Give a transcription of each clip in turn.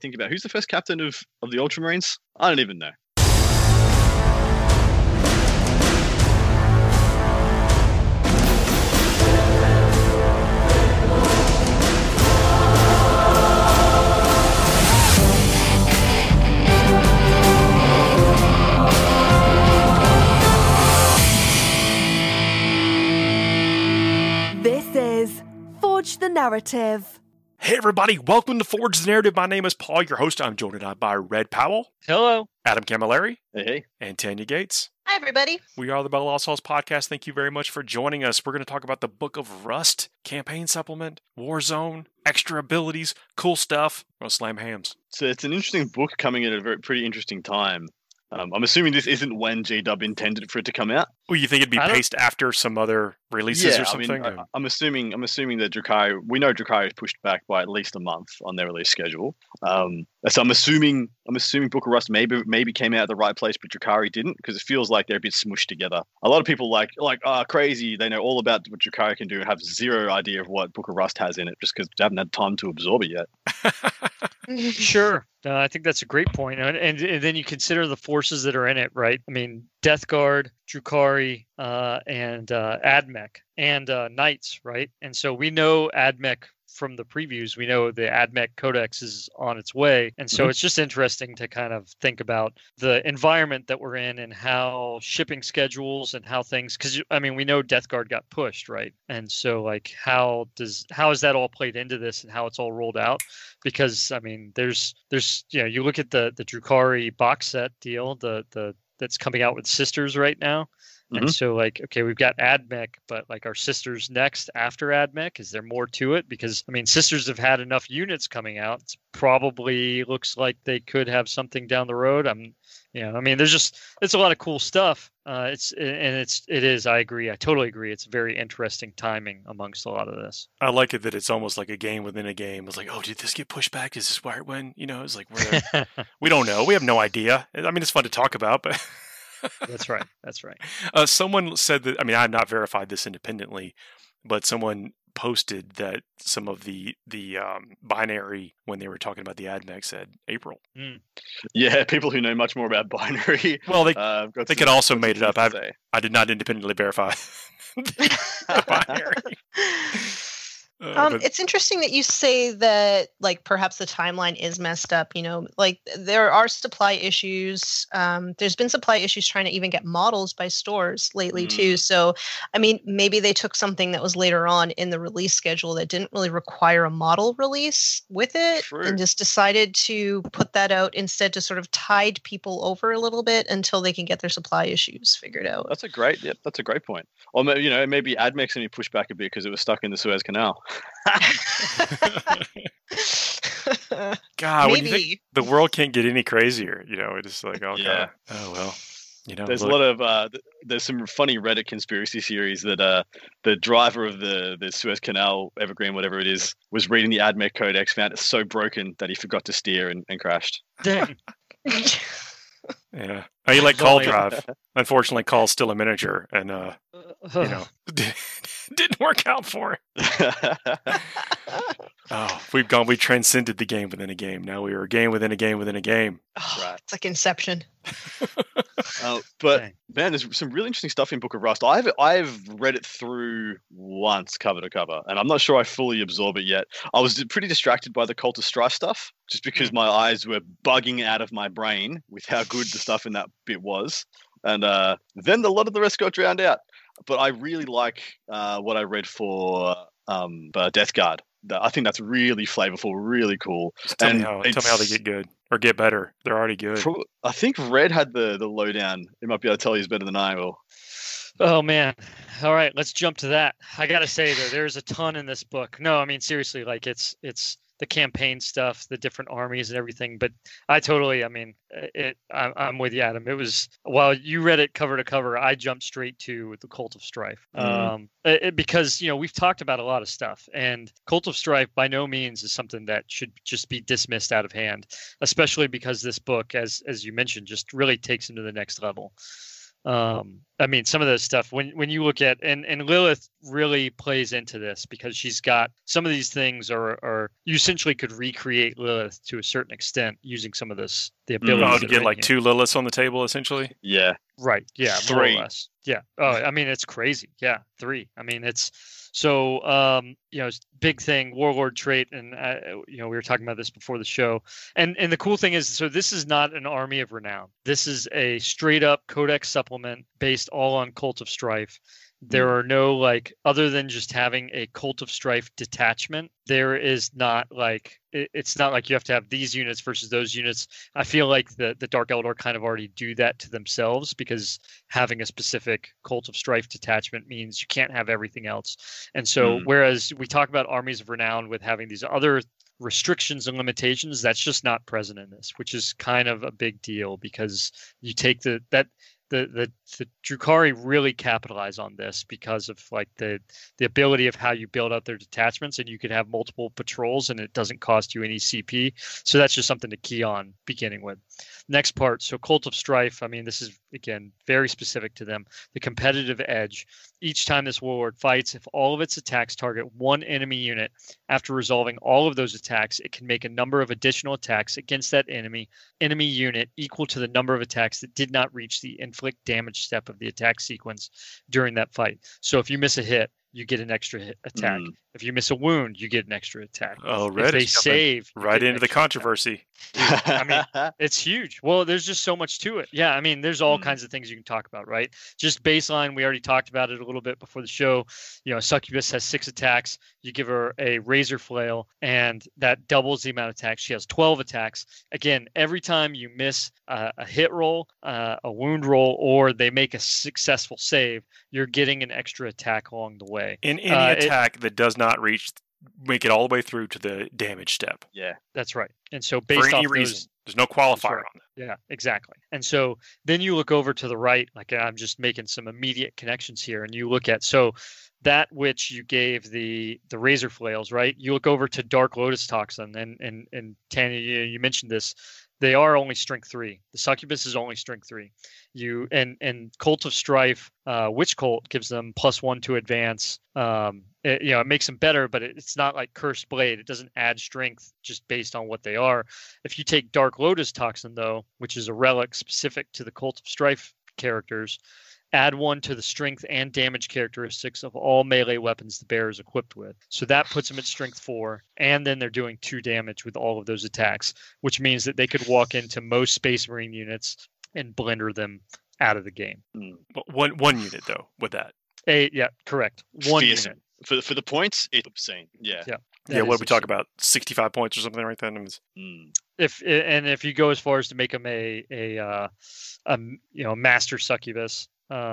think about who's the first captain of the Ultramarines. I don't even know. This is Forge the Narrative. Hey everybody, welcome to Forge the Narrative. My name is Paul, your host. I'm joined tonight by Red Powell. Hello. Adam Camilleri. Hey. And Tanya Gates. Hi, everybody. We are the Battle Lost Souls podcast. Thank you very much for joining us. We're going to talk about the Book of Rust, campaign supplement, Warzone, extra abilities, cool stuff. We'll slam hams. So it's an interesting book coming at a pretty interesting time. I'm assuming this isn't when G-Dub intended for it to come out. Well, you think it'd be paced after some other releases or something? I mean, I'm assuming that Drukhari, we know Drukhari is pushed back by at least a month on their release schedule. So I'm assuming Book of Rust maybe came out at the right place, but Drukhari didn't, because it feels like they're a bit smushed together. A lot of people crazy. They know all about what Drukhari can do and have zero idea of what Book of Rust has in it, just because they haven't had time to absorb it yet. Sure. I think that's a great point. And then you consider the forces that are in it, right? I mean, Death Guard, Drukhari, and Admech, and Knights, right? And so we know Admech from the previews. We know the Admech Codex is on its way. And so it's just interesting to kind of think about the environment that we're in and how shipping schedules and how things, because I mean, we know Death Guard got pushed, right? And so like, how is that all played into this and how it's all rolled out? Because I mean, there's you look at the Drukhari box set deal, the that's coming out with Sisters right now. And so like, okay, we've got Admech, but like, our Sisters next after Admech? Is there more to it? Because I mean, Sisters have had enough units coming out. It's probably looks like they could have something down the road. I mean, it's a lot of cool stuff. I agree. I totally agree. It's very interesting timing amongst a lot of this. I like it that it's almost like a game within a game. It's like, oh, did this get pushed back? Is this where it went? It's like, we don't know. We have no idea. I mean, it's fun to talk about, but... That's right. Someone said that, I mean, I have not verified this independently, but someone posted that some of the binary, when they were talking about the Admech, said April. Yeah, people who know much more about binary. Well, they could also made it up. I did not independently verify the binary. It's interesting that you say that, like, perhaps the timeline is messed up. Like, there are supply issues. There's been supply issues trying to even get models by stores lately too. So, I mean, maybe they took something that was later on in the release schedule that didn't really require a model release with it, and just decided to put that out instead to sort of tide people over a little bit until they can get their supply issues figured out. That's a great point. Or maybe Admech's only pushed back a bit because it was stuck in the Suez Canal. God, when you think the world can't get any crazier, it's like, oh, yeah. God. Oh, well. There's a lot of there's some funny Reddit conspiracy theories that the driver of the Suez Canal, Evergreen, whatever it is, was reading the Admech Codex, found it so broken that he forgot to steer and crashed. Dang. Yeah. He let Call drive. Unfortunately, Call's still a miniature, and didn't work out for him. We've transcended the game within a game. Now we are a game within a game within a game. Right. It's like Inception. But man, there's some really interesting stuff in Book of Rust. I've read it through once, cover to cover, and I'm not sure I fully absorb it yet. I was pretty distracted by the Cult of Strife stuff, just because my eyes were bugging out of my brain with how good the stuff in that bit was, and then a lot of the rest got drowned out. But I really like what I read for Death Guard. I think that's really flavorful, really cool. Tell me how they get good or get better. They're already good. I think Red had the lowdown. He might be able to tell you better than I will. Oh, man. All right, let's jump to that. I got to say, though, there's a ton in this book. No, I mean, seriously, like it's the campaign stuff, the different armies and everything. But I'm with you, Adam. It was, while you read it cover to cover, I jumped straight to the Cult of Strife. Because, we've talked about a lot of stuff, and Cult of Strife by no means is something that should just be dismissed out of hand, especially because this book, as you mentioned, just really takes him to the next level. I mean, some of this stuff when you look at and Lilith really plays into this because she's got some of these things are you essentially could recreate Lilith to a certain extent using some of the abilities. To get like 2 Liliths on the table, essentially. Yeah. Right. Yeah. 3. More or less. Yeah. Oh, I mean, it's crazy. Yeah. 3. I mean, it's so, big thing, Warlord trait. And, we were talking about this before the show. And the cool thing is, so this is not an Army of Renown. This is a straight up Codex supplement based all on Cult of Strife. There are no other than just having a Cult of Strife detachment. There is not it's not like you have to have these units versus those units. I feel like the Dark Eldar kind of already do that to themselves because having a specific Cult of Strife detachment means you can't have everything else. And so whereas we talk about Armies of Renown with having these other restrictions and limitations, that's just not present in this, which is kind of a big deal because you take the Drukhari really capitalize on this because of the ability of how you build out their detachments, and you could have multiple patrols and it doesn't cost you any CP. So that's just something to key on beginning with. Next part, so Cult of Strife, I mean, this is, again, very specific to them. The competitive edge. Each time this warlord fights, if all of its attacks target one enemy unit, after resolving all of those attacks, it can make a number of additional attacks against that enemy unit equal to the number of attacks that did not reach the inflict damage step of the attack sequence during that fight. So if you miss a hit, you get an extra attack. If you miss a wound, you get an extra attack. Oh, if they save, right into the controversy. I mean, it's huge. Well, there's just so much to it. Yeah, I mean, there's all kinds of things you can talk about, right? Just baseline, we already talked about it a little bit before the show. Succubus has 6 attacks. You give her a razor flail, and that doubles the amount of attacks. She has 12 attacks. Again, every time you miss a hit roll, a wound roll, or they make a successful save, you're getting an extra attack along the way. In any attack that does not make it all the way through to the damage step. Yeah, that's right. And so based for any off reason, there's no qualifier on that. Yeah, exactly. And so then you look over to the right, I'm just making some immediate connections here, and you look at that which you gave the razor flails, right? You look over to Dark Lotus Toxin, and Tanya, you mentioned this. They are only strength 3. The Succubus is only strength 3. And Cult of Strife, Witch Cult gives them +1 to advance. It makes them better, but it's not like Cursed Blade. It doesn't add strength just based on what they are. If you take Dark Lotus Toxin, though, which is a relic specific to the Cult of Strife characters, add 1 to the strength and damage characteristics of all melee weapons the bearer is equipped with. So that puts them at strength 4, and then they're doing 2 damage with all of those attacks, which means that they could walk into most Space Marine units and blender them out of the game. One unit, though, with that. Yeah, correct. One unit. For the points, it's obscene. Yeah. Yeah, what did we talk about? 65 points or something like that? If you go as far as to make them a master succubus,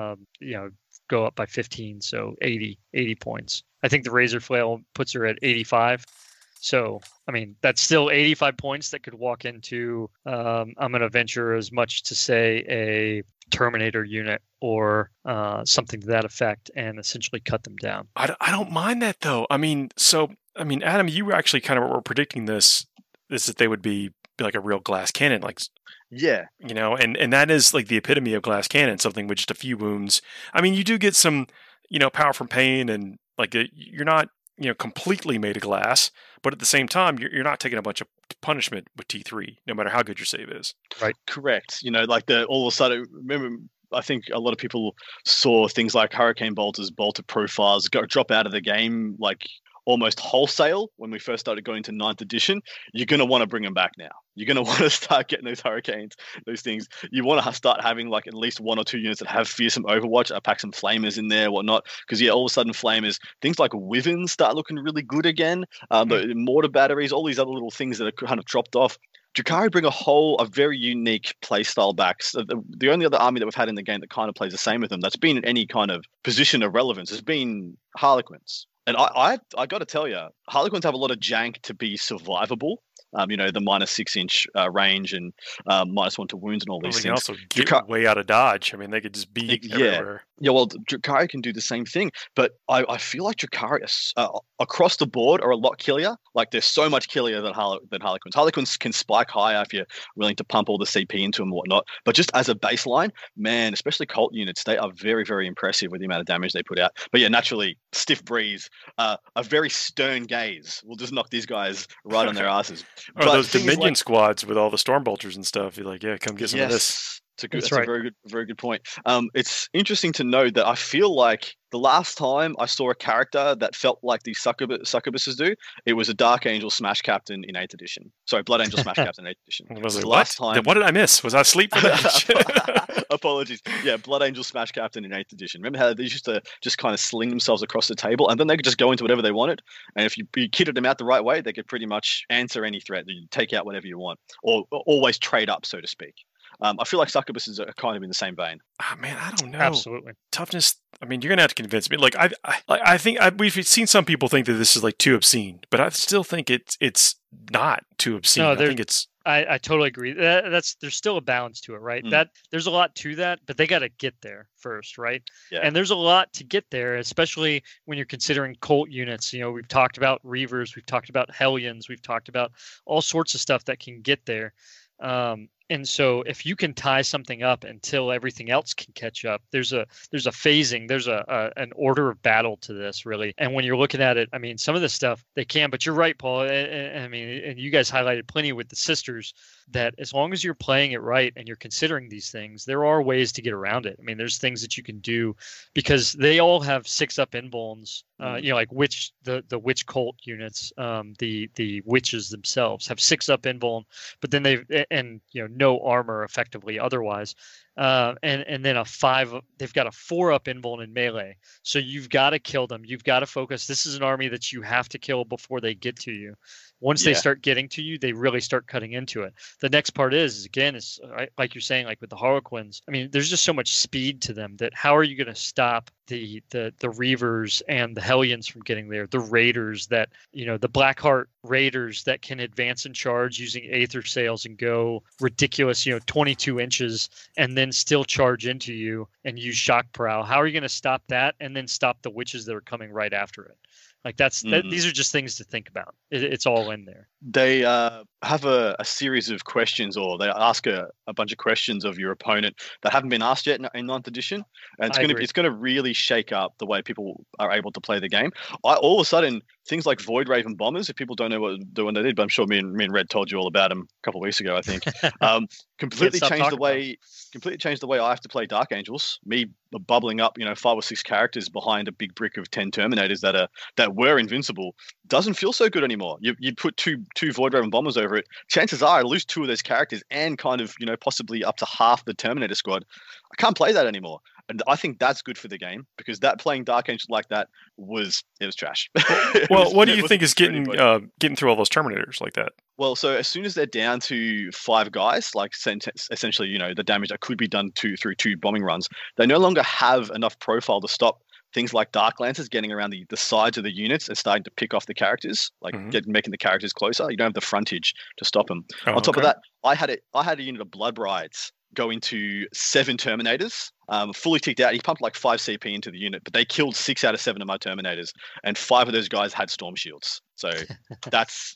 go up by 15, so 80 points. I think the razor flail puts her at 85. So, I mean, that's still 85 points that could walk into, I'm going to venture as much to say a Terminator unit or something to that effect and essentially cut them down. I don't mind that, though. I mean, Adam, you actually kind of were predicting this that they would be like a real glass cannon, yeah, and that is like the epitome of glass cannon, something with just a few wounds. I mean, you do get some, power from pain, and you're not, completely made of glass, but at the same time, you're not taking a bunch of punishment with T3, no matter how good your save is. Right. Correct. All of a sudden, remember, I think a lot of people saw things like Hurricane Bolter's bolter profiles drop out of the game, almost wholesale when we first started going to 9th edition. You're going to want to bring them back now. You're going to want to start getting those hurricanes, those things. You want to start having at least 1 or 2 units that have fearsome Overwatch. I pack some flamers in there, whatnot. Because all of a sudden flamers, things like Wyverns start looking really good again. The mortar batteries, all these other little things that are kind of dropped off. Drukhari bring a very unique playstyle back. So the only other army that we've had in the game that kind of plays the same with them, that's been in any kind of position of relevance, has been Harlequins. And I got to tell you, Harlequins have a lot of jank to be survivable. The -6-inch range and -1 to wounds and all these they things. can also get way out of dodge. I mean, they could just be everywhere. Yeah, well, Drukhari can do the same thing, but I feel like Drukhari across the board are a lot killier. Like, they're so much killier than Harlequins. Harlequins can spike higher if you're willing to pump all the CP into them and whatnot. But just as a baseline, man, especially cult units, they are very, very impressive with the amount of damage they put out. But yeah, naturally, Stiff Breeze, a very stern gaze will just knock these guys right on their asses. Or those Dominion squads with all the Stormbolters and stuff. You're like, yeah, come get some of this. That's a very good point. It's interesting to note that I feel like the last time I saw a character that felt like the succubuses do, it was a Dark Angel Smash Captain in 8th edition. Sorry, Blood Angel Smash Captain in 8th edition. Last time. What did I miss? Was I asleep for that? Apologies. Yeah, Blood Angel Smash Captain in 8th edition. Remember how they used to just kind of sling themselves across the table, and then they could just go into whatever they wanted. And if you kitted them out the right way, they could pretty much answer any threat. You take out whatever you want, or always trade up, so to speak. I feel like succubuses are kind of in the same vein. Oh, man, I don't know. Absolutely. Toughness. I mean, you're gonna have to convince me. Like, I think we've seen some people think that this is like too obscene, but I still think it's not too obscene. No, I think it's. I totally agree. There's still a balance to it, right? That there's a lot to that, but they got to get there first, right? Yeah. And there's a lot to get there, especially when you're considering cult units. We've talked about Reavers, we've talked about Hellions, we've talked about all sorts of stuff that can get there. And so if you can tie something up until everything else can catch up, there's a phasing, there's an order of battle to this, really. And when you're looking at it, I mean, some of this stuff they can, but you're right, Paul. I mean, and you guys highlighted plenty with the sisters that as long as you're playing it right and you're considering these things, there are ways to get around it. I mean, there's things that you can do because they all have 6-up invulns. Like the witch cult units, the witches themselves have 6-up invuln, but then no armor effectively otherwise. And then they've got a 4-up invuln in melee. So you've got to kill them. You've got to focus. This is an army that you have to kill before they get to you. Once they start getting to you, they really start cutting into it. The next part is like you're saying, like with the Harlequins. I mean, there's just so much speed to them that how are you going to stop the Reavers and the Hellions from getting there? The Raiders the Blackheart Raiders that can advance and charge using Aether Sails and go ridiculous, 22 inches and then still charge into you and use Shock Prow. How are you going to stop that and then stop the witches that are coming right after it? Like these are just things to think about. It's all in there. They have a series of questions, or they ask a bunch of questions of your opponent that haven't been asked yet in 9th edition, and it's going to really shake up the way people are able to play the game. All of a sudden, things like Void Raven Bombers, if people don't know what they did, but I'm sure me and Red told you all about them a couple of weeks ago, I think, completely changed the way I have to play Dark Angels. Me bubbling up, 5 or 6 characters behind a big brick of 10 Terminators that were invincible doesn't feel so good anymore. You put two Void Raven Bombers over it, chances are I lose 2 of those characters and kind of, possibly up to half the Terminator squad. I can't play that anymore. And I think that's good for the game because playing Dark Angels like that was trash. Well, what do you think is getting through all those Terminators like that? Well, so as soon as they're down to 5 guys, like essentially, the damage that could be done through 2 bombing runs, they no longer have enough profile to stop things like Dark Lancers getting around the sides of the units and starting to pick off the characters, like making the characters closer. You don't have the frontage to stop them. On top of that, I had a unit of Blood Brides go into 7 Terminators, fully ticked out. He pumped like 5 CP into the unit, but they killed 6 out of 7 of my Terminators, and 5 of those guys had Storm Shields. So that's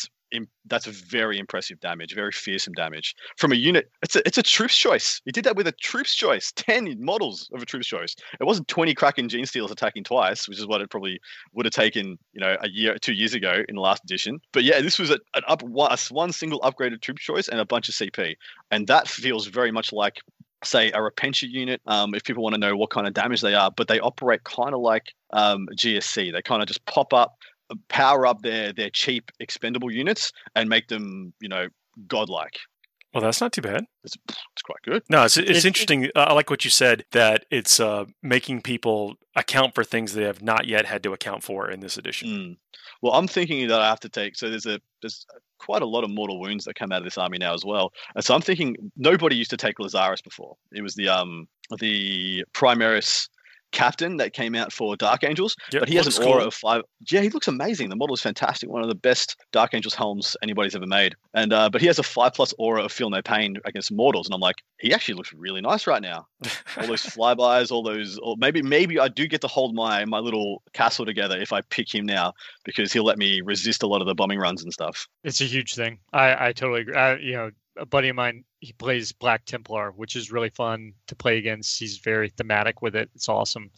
a very impressive damage, very fearsome damage from a unit. It's a troops choice. He did that with a troops choice, 10 models of a troops choice. It wasn't 20 Kraken Gene Stealers attacking twice, which is what it probably would have taken, a year, 2 years ago in the last edition. But yeah, this was one single upgraded troops choice and a bunch of CP, and that feels very much like, say, a Repentia unit, if people want to know what kind of damage they are, but they operate kind of like GSC. They kind of just pop up, power up their cheap expendable units and make them, godlike. Well, that's not too bad. It's quite good. No, it's interesting. I like what you said, that it's making people account for things they have not yet had to account for in this edition. Well, I'm thinking that I have to take, so there's quite a lot of mortal wounds that come out of this army now as well. And so I'm thinking nobody used to take Lazarus before. It was the Primaris captain that came out for Dark Angels, Yep, but he has looks an aura cool. of 5. Yeah, he looks amazing. The model is fantastic. One of the best Dark Angels helms anybody's ever made. And but he has a 5+ aura of Feel No Pain against mortals, and I'm like, he actually looks really nice right now. All those flybys, all those, or maybe I do get to hold my little castle together if I pick him now, because he'll let me resist a lot of the bombing runs and stuff. It's a huge thing. I totally agree. A buddy of mine, he plays Black Templar, which is really fun to play against. He's very thematic with it. It's awesome.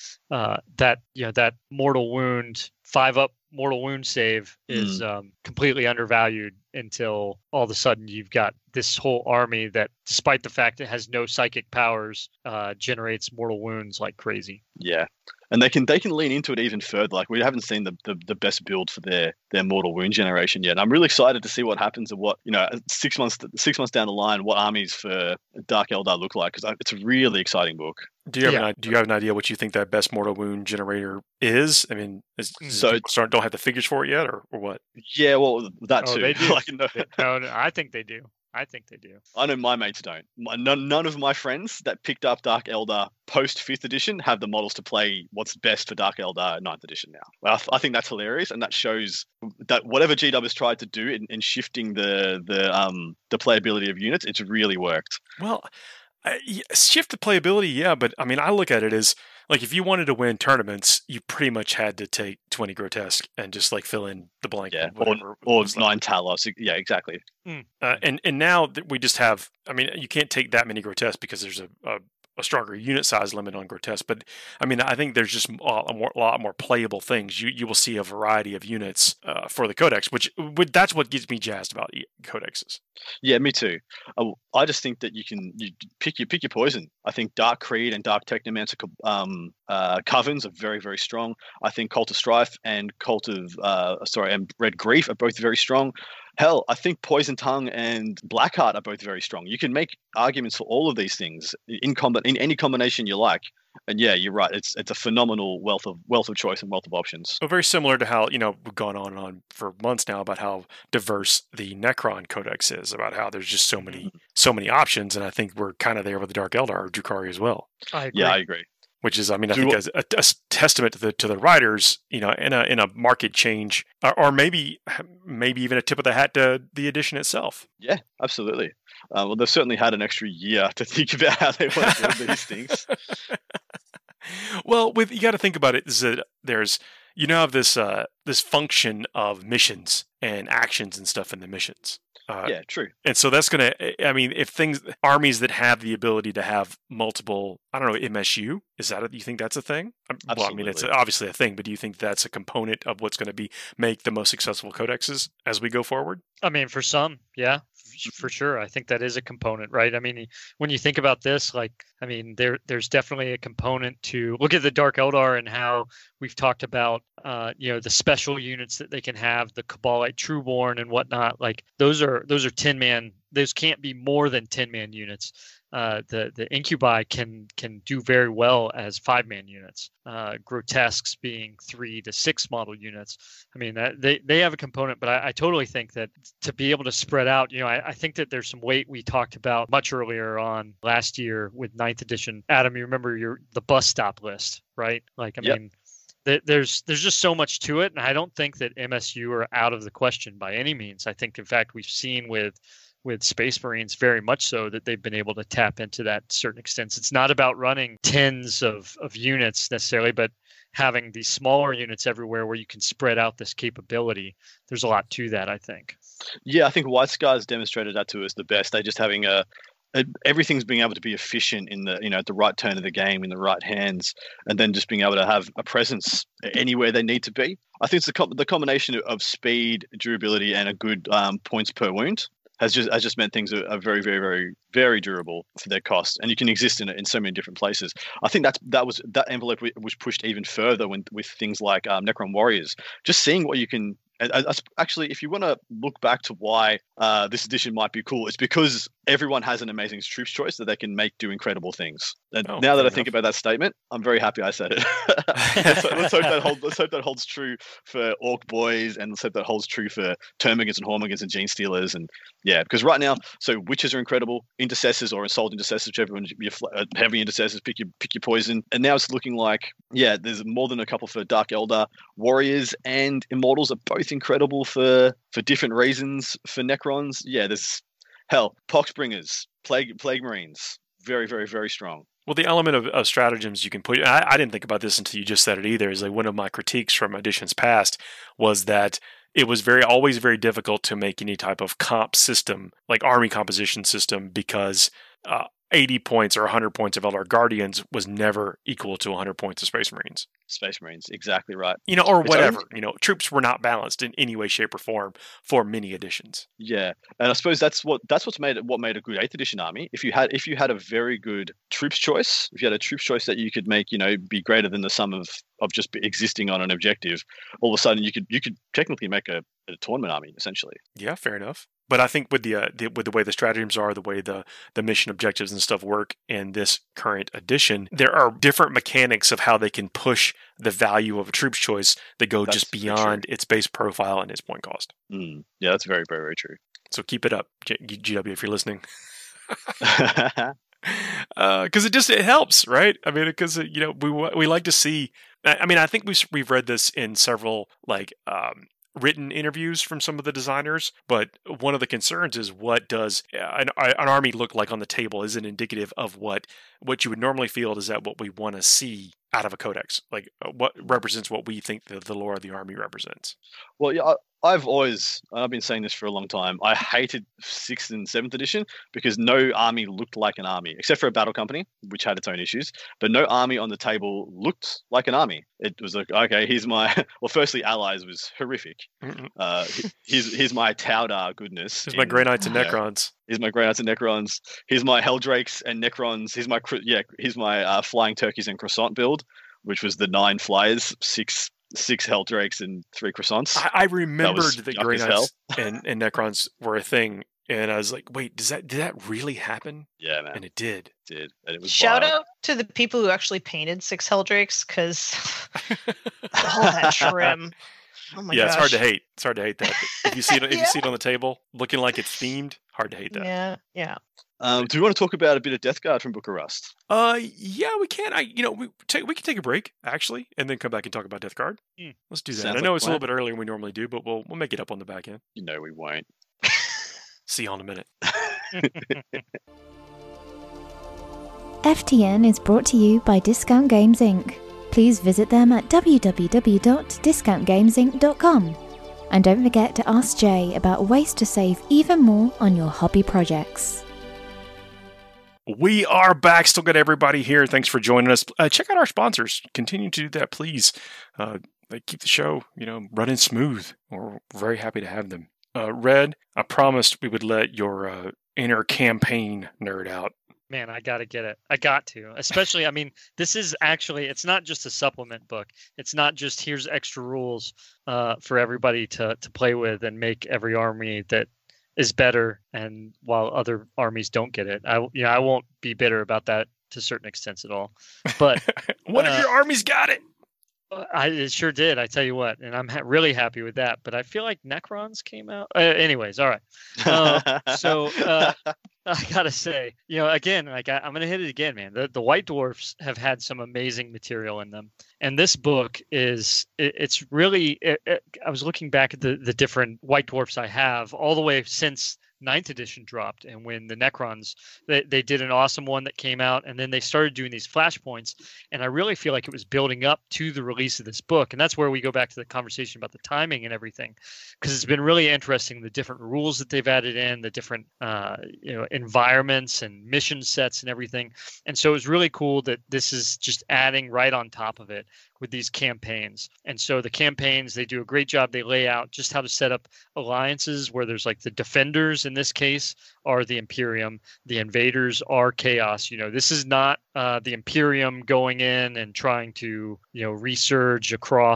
That mortal wound 5-up mortal wound save is completely undervalued until all of a sudden you've got this whole army that, despite the fact it has no psychic powers, generates mortal wounds like crazy. Yeah. And they can lean into it even further. Like, we haven't seen the best build for their mortal wound generation yet. And I'm really excited to see what happens and what, 6 months down the line, what armies for Dark Eldar look like, because it's a really exciting book. Do you have an idea what you think that best mortal wound generator is? I mean, don't have the figures for it yet, or what? Yeah, well, that too. They do. No, I think they do. I know my mates don't. None of my friends that picked up Dark Eldar post 5th edition have the models to play what's best for Dark Eldar 9th edition now. Well, I think that's hilarious, and that shows that whatever GW has tried to do in shifting the playability of units, it's really worked. Well, shift the playability, yeah, but I mean, I look at it as, like, if you wanted to win tournaments, you pretty much had to take 20 Grotesque and just like fill in the blank. Yeah, or 9 Talos. Yeah, exactly. And now that we just have, I mean, you can't take that many Grotesque because there's a stronger unit size limit on Grotesque. But I mean, I think there's just a lot more playable things. You will see a variety of units for the Codex, which that's what gets me jazzed about Codexes. Yeah, me too. I just think that you pick your poison. I think Dark Creed and Dark Technomancer covens are very, very strong. I think Cult of Strife and and Red Grief are both very strong. Hell, I think Poison Tongue and Blackheart are both very strong. You can make arguments for all of these things in any combination you like. And yeah, you're right. It's a phenomenal wealth of choice and wealth of options. Well, very similar to how, we've gone on and on for months now about how diverse the Necron Codex is, about how there's just so many options, and I think we're kind of there with the Dark Eldar or Drukhari as well. I agree. Which is, I mean, I think as a testament to the writers, in a market change, or maybe even a tip of the hat to the edition itself. Yeah, absolutely. Well, they've certainly had an extra year to think about how they want to build these things. Well, you got to think about it. Is that there's have this function of missions and actions and stuff in the missions. Yeah, true. And so that's going to, I mean, armies that have the ability to have multiple, I don't know, MSU, you think that's a thing? Absolutely. Well, I mean, it's obviously a thing, but do you think that's a component of what's going to make the most successful codexes as we go forward? I mean, for some, yeah, for sure. I think that is a component, right? I mean, when you think about this, there's definitely a component to look at the Dark Eldar and how we've talked about, the special units that they can have, the Cabalite Trueborn and whatnot. Like those are 10-man. Those can't be more than 10-man units. The Incubi can do very well as 5-man units. Grotesques being 3 to 6 model units. I mean, they have a component, but I totally think that to be able to spread out, I think that there's some weight we talked about much earlier on last year with 9th edition. Adam, you remember the bus stop list, right? Like, I mean, there's just so much to it, and I don't think that MSU are out of the question by any means. I think, in fact, we've seen with Space Marines very much so that they've been able to tap into that to certain extents. It's not about running tens of units necessarily, but having these smaller units everywhere where you can spread out this capability. There's a lot to that, I think. Yeah, I think White Scar's demonstrated that to us the best. They're just having everything's being able to be efficient in the at the right turn of the game in the right hands, and then just being able to have a presence anywhere they need to be. I think it's the combination of speed, durability, and a good points per wound has just meant things are very, very, very, very durable for their cost, and you can exist in so many different places. I think that envelope was pushed even further with things like Necron Warriors. Just seeing what you can And actually, if you want to look back to why this edition might be cool, it's because everyone has an amazing troops choice that they can make do incredible things. And now that I think about that statement, I'm very happy I said it. let's hope that holds true for Orc Boys, and let's hope that holds true for Termagants and Hormagaunts and Gene Stealers. And yeah, because right now, so Witches are incredible, Intercessors or Assault Intercessors, whichever one, heavy Intercessors, pick your poison. And now it's looking like, yeah, there's more than a couple for Dark Eldar. Warriors and Immortals are both incredible for different reasons. For Necrons, yeah, there's Poxbringers, Plague Marines, very, very, very strong. Well, the element of stratagems you can put, I didn't think about this until you just said it either, is like one of my critiques from editions past was that it was always very difficult to make any type of comp system, like army composition system, because 80 points or 100 points of Eldar Guardians was never equal to 100 points of Space Marines. Space Marines, exactly right. Or whatever. Troops were not balanced in any way, shape, or form for many editions. Yeah, and I suppose that's what made a good 8th edition army. If you had a very good troops choice, if you had a troops choice that you could make, be greater than the sum of just existing on an objective, all of a sudden you could technically make a tournament army essentially. Yeah, fair enough. But I think with the way the stratagems are, the way the mission objectives and stuff work in this current edition, there are different mechanics of how they can push the value of a troops choice that go just beyond its base profile and its point cost. Yeah, that's very, very, very true. So keep it up, GW, if you're listening. Because it helps, right? I mean, because we like to see. I mean, I think we've read this in several written interviews from some of the designers, but one of the concerns is, what does an army look like on the table? Is it indicative of what you would normally feel? Is that what we want to see out of a codex? Like, what represents what we think the lore of the army represents? Well, yeah, I've been saying this for a long time. I hated 6th and 7th edition because no army looked like an army, except for a battle company, which had its own issues. But no army on the table looked like an army. It was like, okay, here's my. Well, firstly, Allies was horrific. Here's my Taudar goodness. Here's my Grey Knights and Necrons. Here's my Grey Knights and Necrons. Here's my Helldrakes and Necrons. Here's my Flying Turkeys and Croissant build, which was the 9 flyers, 6 Helldrakes and 3 croissants. I remembered that Grey Knights and Necrons were a thing, and I was like, wait, did that really happen? Yeah, man. And it did. And it was Shout out to the people who actually painted 6 Helldrakes, because all that trim. Oh my gosh. It's hard to hate. It's hard to hate that. If you see it on the table, looking like it's themed, hard to hate that. Yeah. Do we want to talk about a bit of Death Guard from Book of Rust? Yeah, we can. We can take a break actually, and then come back and talk about Death Guard. Let's do that. Sounds I know like it's a little bit earlier than we normally do, but we'll make it up on the back end. We won't. See you all in a minute. FTN is brought to you by Discount Games Inc. Please visit them at www.discountgamesinc.com. And don't forget to ask Jay about ways to save even more on your hobby projects. We are back. Still got everybody here. Thanks for joining us. Check out our sponsors. Continue to do that, please. They keep the show, running smooth. We're very happy to have them. Red, I promised we would let your inner campaign nerd out. Man, I got to get it. I got to. Especially, I mean, this is actually, it's not just a supplement book. It's not just here's extra rules for everybody to play with and make every army that is better, and while other armies don't get it. I won't be bitter about that to certain extents at all. But what if your armies got it? It sure did. I tell you what, and I'm really happy with that. But I feel like Necrons came out. Anyways, all right. So I gotta say, again, like I'm gonna hit it again, man. The White Dwarfs have had some amazing material in them, and this book it's really. I was looking back at the different White Dwarfs I have all the way since 9th edition dropped, and when the Necrons they did an awesome one that came out, and then they started doing these flashpoints, and I really feel like it was building up to the release of this book, and that's where we go back to the conversation about the timing and everything, because it's been really interesting, the different rules that they've added in, the different environments and mission sets and everything. And so it was really cool that this is just adding right on top of it with these campaigns. And so the campaigns, they do a great job. They lay out just how to set up alliances where there's like the defenders in this case are the Imperium, the invaders are Chaos. This is not the Imperium going in and trying to resurge across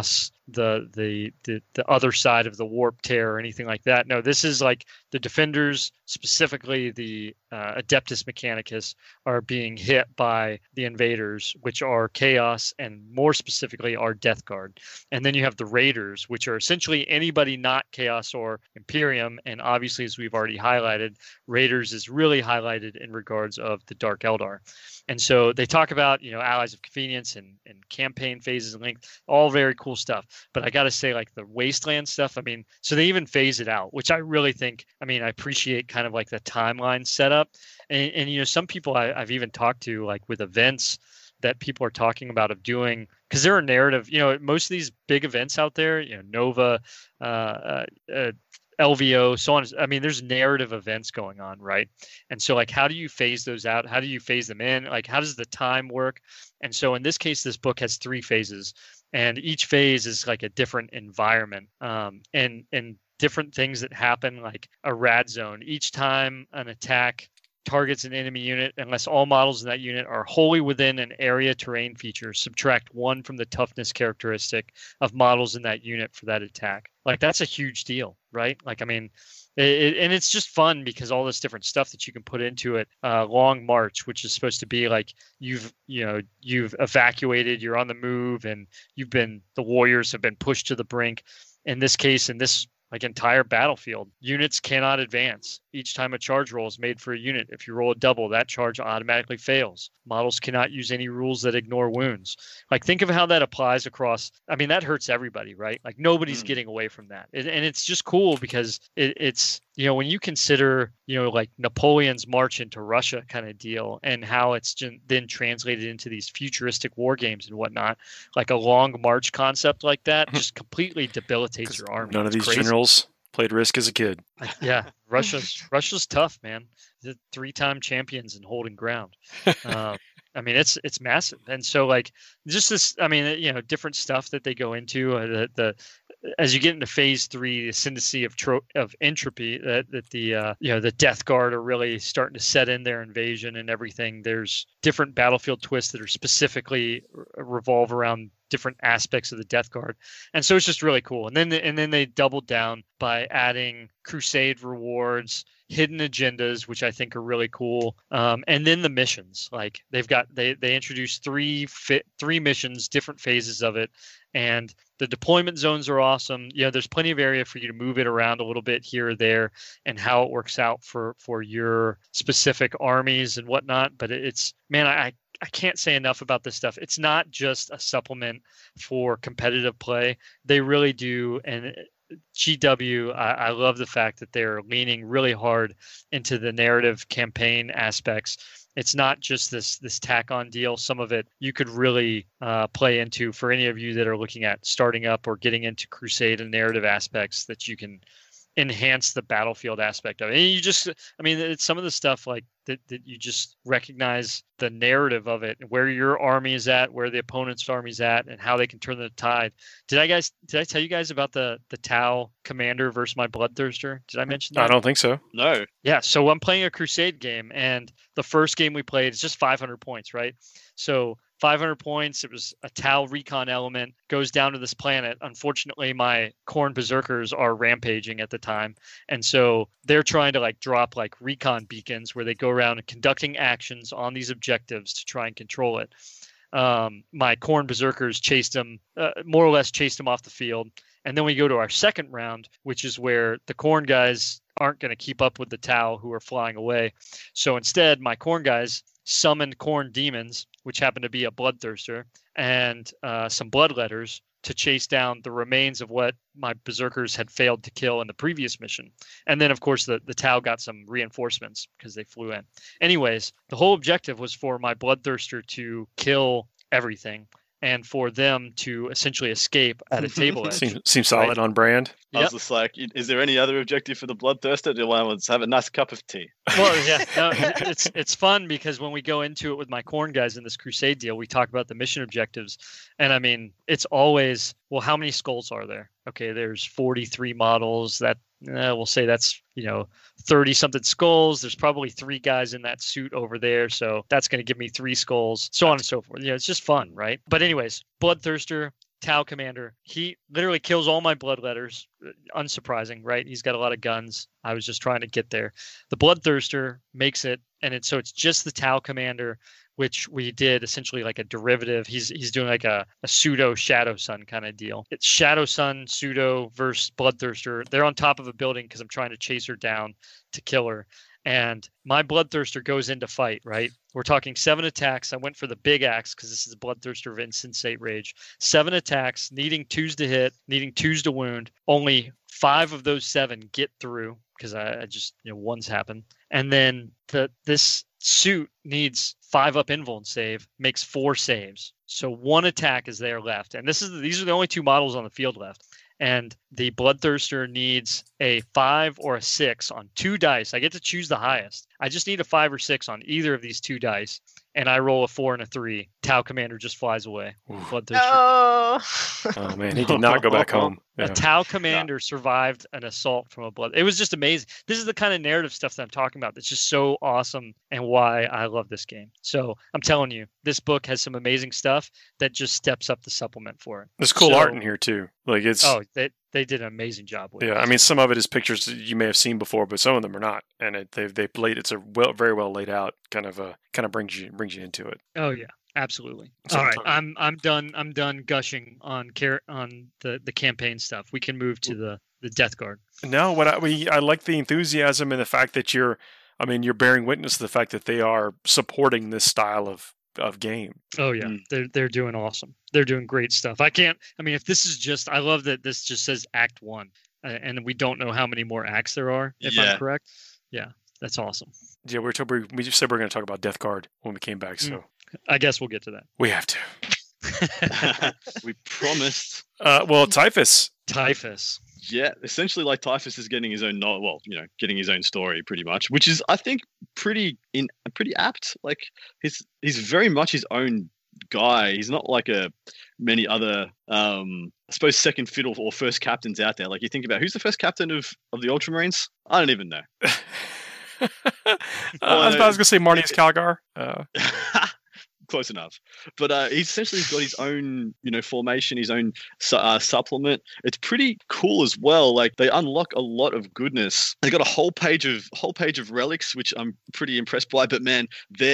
the other side of the warp tear or anything like that. No, this is like the defenders, specifically the Adeptus Mechanicus, are being hit by the invaders, which are Chaos, and more specifically are Death Guard. And then you have the Raiders, which are essentially anybody not Chaos or Imperium. And obviously, as we've already highlighted, Raiders is really highlighted in regards of the Dark Eldar. And so they talk about, allies of convenience and campaign phases and length, all very cool stuff. But I got to say, like the Wasteland stuff, I mean, so they even phase it out, which I really think, I appreciate kind of like the timeline setup. And some people I've even talked to, like with events that people are talking about of doing, because they're a narrative, most of these big events out there, Nova, LVO, so on. I mean, there's narrative events going on, right? And so, like, how do you phase those out? How do you phase them in? Like, how does the time work? And so, in this case, this book has 3 phases, and each phase is like a different environment, and different things that happen, like a rad zone. Each time an attack targets an enemy unit, unless all models in that unit are wholly within an area terrain feature, subtract 1 from the toughness characteristic of models in that unit for that attack. Like, that's a huge deal, right? Like, I mean, and it's just fun because all this different stuff that you can put into it. Long March, which is supposed to be like you've evacuated, you're on the move, and the warriors have been pushed to the brink. In this case, in this like entire battlefield, units cannot advance. Each time a charge roll is made for a unit, if you roll a double, that charge automatically fails. Models cannot use any rules that ignore wounds. Like, think of how that applies across. I mean, that hurts everybody, right? Like, nobody's getting away from that. And it's just cool because it's, when you consider, like Napoleon's march into Russia kind of deal, and how it's then translated into these futuristic war games and whatnot, like a long march concept like that just completely debilitates your army. None of these generals played Risk as a kid. Yeah, Russia's tough, man. The 3-time champions in holding ground. I mean, it's massive. And so, like, just this, I mean, different stuff that they go into, as you get into phase 3, the ascendancy of entropy, that the Death Guard are really starting to set in their invasion and everything. There's different battlefield twists that are specifically revolve around different aspects of the Death Guard, and so it's just really cool. And then they doubled down by adding Crusade rewards, hidden agendas, which I think are really cool, and then the missions. Like, they introduced three missions, different phases of it, and the deployment zones are awesome. There's plenty of area for you to move it around a little bit here or there, and how it works out for your specific armies and whatnot. But it's, man, I can't say enough about this stuff. It's not just a supplement for competitive play. They really do. And GW, I love the fact that they're leaning really hard into the narrative campaign aspects. It's not just this tack-on deal. Some of it you could really play into for any of you that are looking at starting up or getting into Crusade and narrative aspects, that you can enhance the battlefield aspect of it. And it's some of the stuff like that you just recognize the narrative of it, where your army is at, where the opponent's army is at, and how they can turn the tide. Did I tell you guys about the Tau commander versus my Bloodthirster? Did I mention that? I don't think so. No. Yeah, so I'm playing a Crusade game, and the first game we played is just 500 points, right? So 500 points, it was a Tau recon element, goes down to this planet. Unfortunately, my Khorne Berserkers are rampaging at the time, and so they're trying to like drop like recon beacons where they go around and conducting actions on these objectives to try and control it. My Khorne Berserkers chased them, more or less chased them off the field. And then we go to our second round, which is where the Khorne guys aren't going to keep up with the Tau who are flying away. So instead, my Khorne guys summoned Khorne demons, which happened to be a Bloodthirster, and some Bloodletters to chase down the remains of what my Berserkers had failed to kill in the previous mission. And then, of course, the Tau got some reinforcements because they flew in. Anyways, the whole objective was for my Bloodthirster to kill everything, and for them to essentially escape at a table edge. Seems solid, right? On brand. I was just like, is there any other objective for the Bloodthirster? Do I want to have a nice cup of tea? Well, yeah, no, it's fun because when we go into it with my Khorne guys in this Crusade deal, we talk about the mission objectives. And I mean, it's always, well, how many skulls are there? Okay, there's 43 models. That we'll say that's 30 something skulls. There's probably 3 guys in that suit over there, so that's going to give me 3 skulls, so on and so forth. It's just fun, right? But anyways, Bloodthirster, Tau Commander. He literally kills all my Bloodletters. Unsurprising, right? He's got a lot of guns. I was just trying to get there. The Bloodthirster makes it, and it's just the Tau Commander, which we did essentially like a derivative. He's doing like a pseudo Shadow Sun kind of deal. It's Shadow Sun pseudo versus Bloodthirster. They're on top of a building because I'm trying to chase her down to kill her. And my Bloodthirster goes into fight, right? We're talking 7 attacks. I went for the big axe because this is a Bloodthirster of Insensate Rage. 7 attacks, needing 2s to hit, needing 2s to wound. Only 5 of those 7 get through because I just, 1s happen. And then this suit needs 5 up invuln save, makes 4 saves. So 1 attack is there left. And these are the only 2 models on the field left. And the Bloodthirster needs a 5 or a 6 on 2 dice. I get to choose the highest. I just need a 5 or 6 on either of these 2 dice. And I roll a 4 and a 3. Tau Commander just flies away. Oh man, he did not go back home. Yeah. A Tau Commander survived an assault from a blood. It was just amazing. This is the kind of narrative stuff that I'm talking about. That's just so awesome and why I love this game. So I'm telling you, this book has some amazing stuff that just steps up the supplement for it. There's cool art in here too. Like it's they did an amazing job with it. Yeah, I mean, some of it is pictures that you may have seen before, but some of them are not. And it's very well laid out. Kind of brings you into it. Oh yeah, absolutely. All right, I'm done gushing on the campaign stuff. We can move to the Death Guard. No, I like the enthusiasm and the fact that you're bearing witness to the fact that they are supporting this style of game. Oh yeah, they're doing awesome. They're doing great stuff. If this is just, I love that this just says Act 1, and we don't know how many more acts there are. If I'm correct, yeah, that's awesome. Yeah, we just said we're going to talk about Death Guard when we came back. So I guess we'll get to that. We have to. We promised. Well, Typhus. Yeah, essentially, like Typhus is getting his own getting his own story, pretty much, which is, I think, pretty apt. Like he's very much his own guy. He's not like many other, I suppose, second fiddle or first captains out there. Like you think about who's the first captain of the Ultramarines? I don't even know. I was going to say Marneus Calgar. Close enough, but he's essentially got his own, formation, his own supplement. It's pretty cool as well. Like they unlock a lot of goodness. They got a whole page of relics, which I'm pretty impressed by. But man,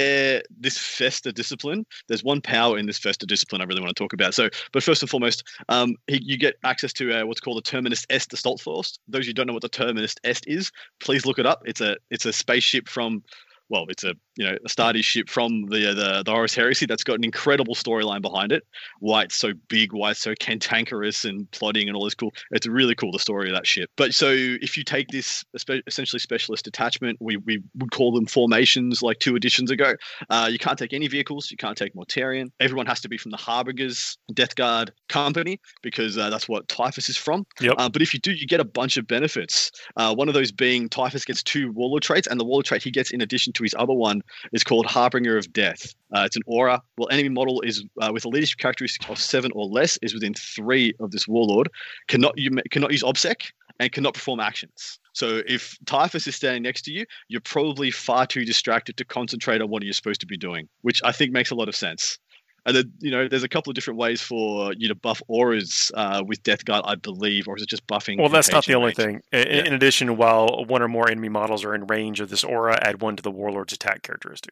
this Festa discipline. There's one power in this Festa discipline I really want to talk about. So, but first and foremost, you get access to what's called the Terminus Est Assault Force. Those who don't know what the Terminus Est is, please look it up. It's a spaceship from. Well, it's a Astartes ship from the Horus Heresy that's got an incredible storyline behind it. Why it's so big, why it's so cantankerous and plotting and all this cool. It's really cool, the story of that ship. But so if you take this essentially specialist detachment, we would call them formations like 2 editions ago. You can't take any vehicles. You can't take Mortarion. Everyone has to be from the Harbingers Death Guard company because that's what Typhus is from. Yep. But if you do, you get a bunch of benefits. One of those being Typhus gets 2 warlord traits, and the warlord trait he gets in addition to his other one is called Harbinger of Death. It's an aura. Well, enemy model is with a leadership characteristic of 7 or less is within 3 of this warlord. Cannot use OBSEC and cannot perform actions. So if Typhus is standing next to you, you're probably far too distracted to concentrate on what you're supposed to be doing, which I think makes a lot of sense. And then, there's a couple of different ways for you to buff auras with Death Guard, I believe, or is it just buffing? Well, that's not the only thing. In addition, while 1 or more enemy models are in range of this aura, add 1 to the Warlord's attack characteristic.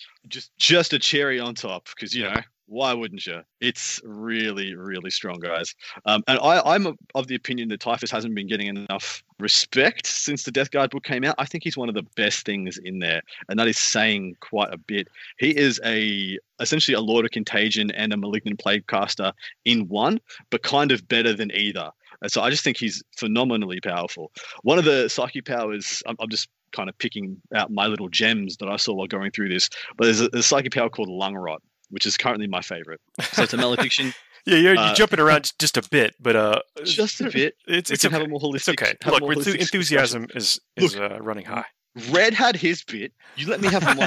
Just a cherry on top, because, why wouldn't you? It's really, really strong, guys. And I'm of the opinion that Typhus hasn't been getting enough respect since the Death Guard book came out. I think he's one of the best things in there, and that is saying quite a bit. He is essentially a Lord of Contagion and a Malignant Plague caster in one, but kind of better than either. And so I just think he's phenomenally powerful. One of the psychic powers, I'm just kind of picking out my little gems that I saw while going through this, but there's a psychic power called Lung Rot, which is currently my favorite. So it's a malediction. Yeah, you're jumping around just a bit, but just a bit. It's okay. Have a more holistic. It's okay. Look, enthusiasm is running high. Red had his bit. You let me have mine.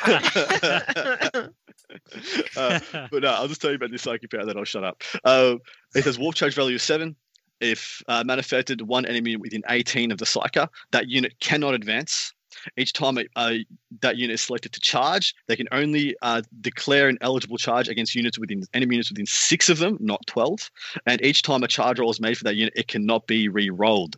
But I'll just tell you about this psychic power, then I'll shut up. It has warp charge value of 7. If manifested 1 enemy within 18 of the Psyker, that unit cannot advance. Each time that unit is selected to charge, they can only declare an eligible charge against enemy units within 6 of them, not 12. And each time a charge roll is made for that unit, it cannot be re-rolled.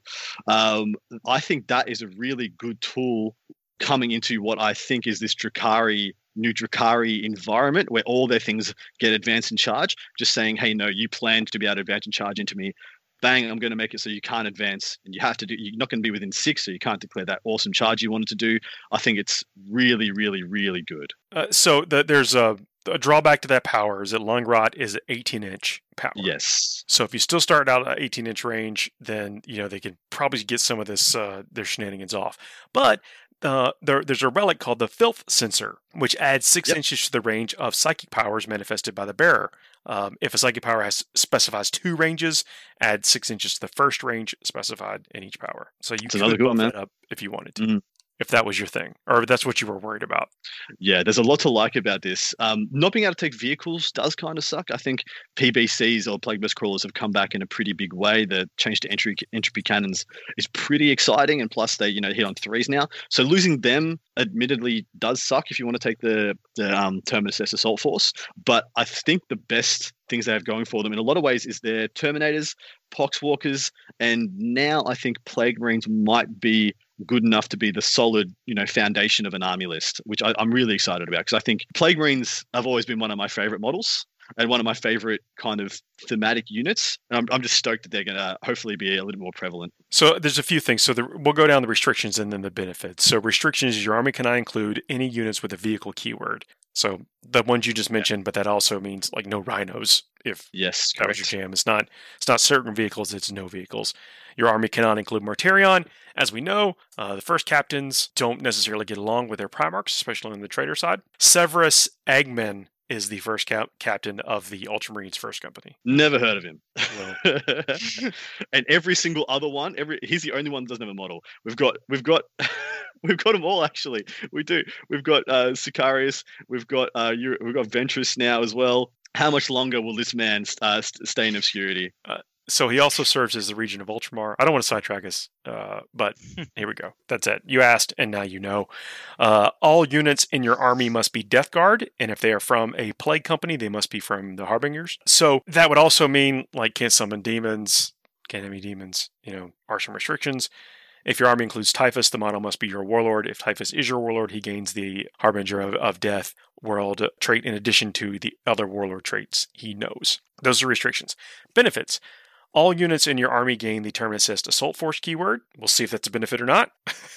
I think that is a really good tool coming into what I think is this new Drukhari environment where all their things get advanced and charge. Just saying, hey, no, you planned to be able to advance and charge into me. Bang, I'm going to make it so you can't advance, and you're not going to be within 6, so you can't declare that awesome charge you wanted to do. I think it's really, really, really good. So there's a drawback to that power is that Lung Rot is 18-inch power. Yes. So if you still start out at 18-inch range, then they can probably get some of this their shenanigans off. But there's a relic called the Filth Sensor, which adds 6 inches to the range of psychic powers manifested by the bearer. If a psychic power specifies 2 ranges, add 6 inches to the first range specified in each power. So you could bump that up if you wanted to. Mm-hmm. If that was your thing, or if that's what you were worried about. Yeah, there's a lot to like about this. Not being able to take vehicles does kind of suck. I think PBCs or Plague Burst Crawlers have come back in a pretty big way. The change to entropy cannons is pretty exciting, and plus they hit on 3s now. So losing them admittedly does suck if you want to take the Terminus S Assault Force. But I think the best things they have going for them in a lot of ways is their Terminators, Poxwalkers, and now I think Plague Marines might be good enough to be the solid, foundation of an army list, which I'm really excited about because I think Plague Marines have always been one of my favorite models and one of my favorite kind of thematic units. And I'm just stoked that they're going to hopefully be a little more prevalent. So there's a few things. So we'll go down the restrictions and then the benefits. So restrictions, your army cannot include any units with a vehicle keyword. So the ones you just mentioned, but that also means like no rhinos. If that was your jam, it's not certain vehicles, it's no vehicles. Your army cannot include Mortarion. As we know, the first captains don't necessarily get along with their Primarchs, especially on the trader side. Severus Eggman is the first captain of the Ultramarines First Company. Never heard of him. Well. And every single other one, he's the only one that doesn't have a model. We've got we've got them all actually. We do. We've got Sicarius. We've got Ventress now as well. How much longer will this man stay in obscurity? So he also serves as the Regent of Ultramar. I don't want to sidetrack us, but here we go. That's it. You asked, and now you know. All units in your army must be Death Guard, and if they are from a Plague Company, they must be from the Harbingers. So that would also mean, like, can't summon demons, can't enemy demons, are some restrictions. If your army includes Typhus, the model must be your warlord. If Typhus is your warlord, he gains the Harbinger of Death world trait in addition to the other warlord traits he knows. Those are restrictions. Benefits. All units in your army gain the Terminus S Assault Force keyword. We'll see if that's a benefit or not.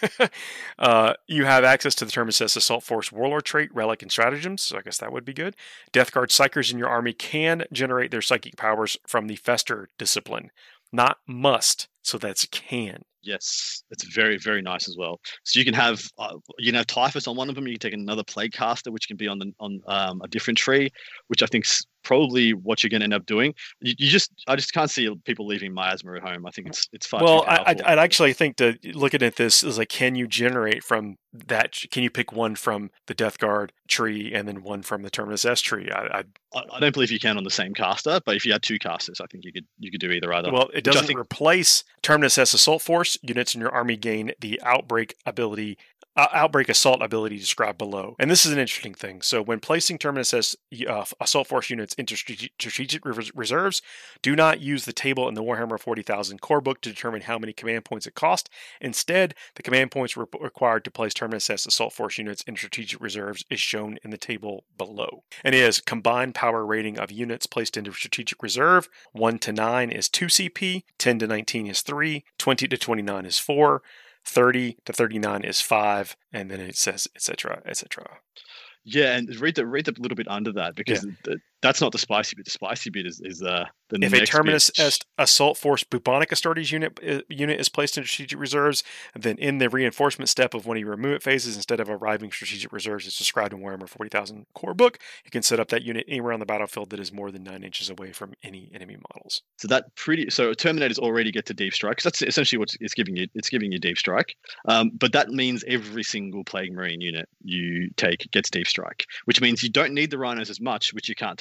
You have access to the Terminus S Assault Force Warlord trait, Relic, and Stratagems, so I guess that would be good. Death Guard Psychers in your army can generate their psychic powers from the Fester discipline. Not must, so that's can. Yes, it's very, very nice as well. So you can have, Typhus on one of them. You can take another Plague Caster, which can be on a different tree, which I think is probably what you're going to end up doing. I just can't see people leaving Miasma at home. I think it's far too powerful. I'd actually think to looking at this is like, can you generate from that? Can you pick one from the Death Guard tree and then one from the Terminus S tree? I don't believe you can on the same caster, but if you had 2 casters, I think you could do either. Well, it doesn't replace Terminus S Assault Force. Units in your army gain the Outbreak Assault ability described below. And this is an interesting thing. So when placing Terminus S Assault Force units into strategic reserves, do not use the table in the Warhammer 40,000 core book to determine how many command points it cost. Instead, the command points required to place Terminus S Assault Force units in strategic reserves is shown in the table below. And it is combined power rating of units placed into strategic reserve. 1 to 9 is 2 CP, 10 to 19 is 3, 20 to 29 is 4, 30 to 39 is 5, and then it says, etc., etc. Yeah, and read the little bit under that because that's not the spicy bit. The spicy bit is the if next a Terminus bit. Assault Force Bubonic Astartes unit is placed in strategic reserves, then in the reinforcement step of one of your movement phases, instead of arriving strategic reserves as described in Warhammer 40,000 core book, you can set up that unit anywhere on the battlefield that is more than 9 inches away from any enemy models. So Terminators already get to deep strike. That's essentially what it's giving you. It's giving you deep strike, but that means every single Plague Marine unit you take gets deep strike, which means you don't need the Rhinos as much, which you can't take.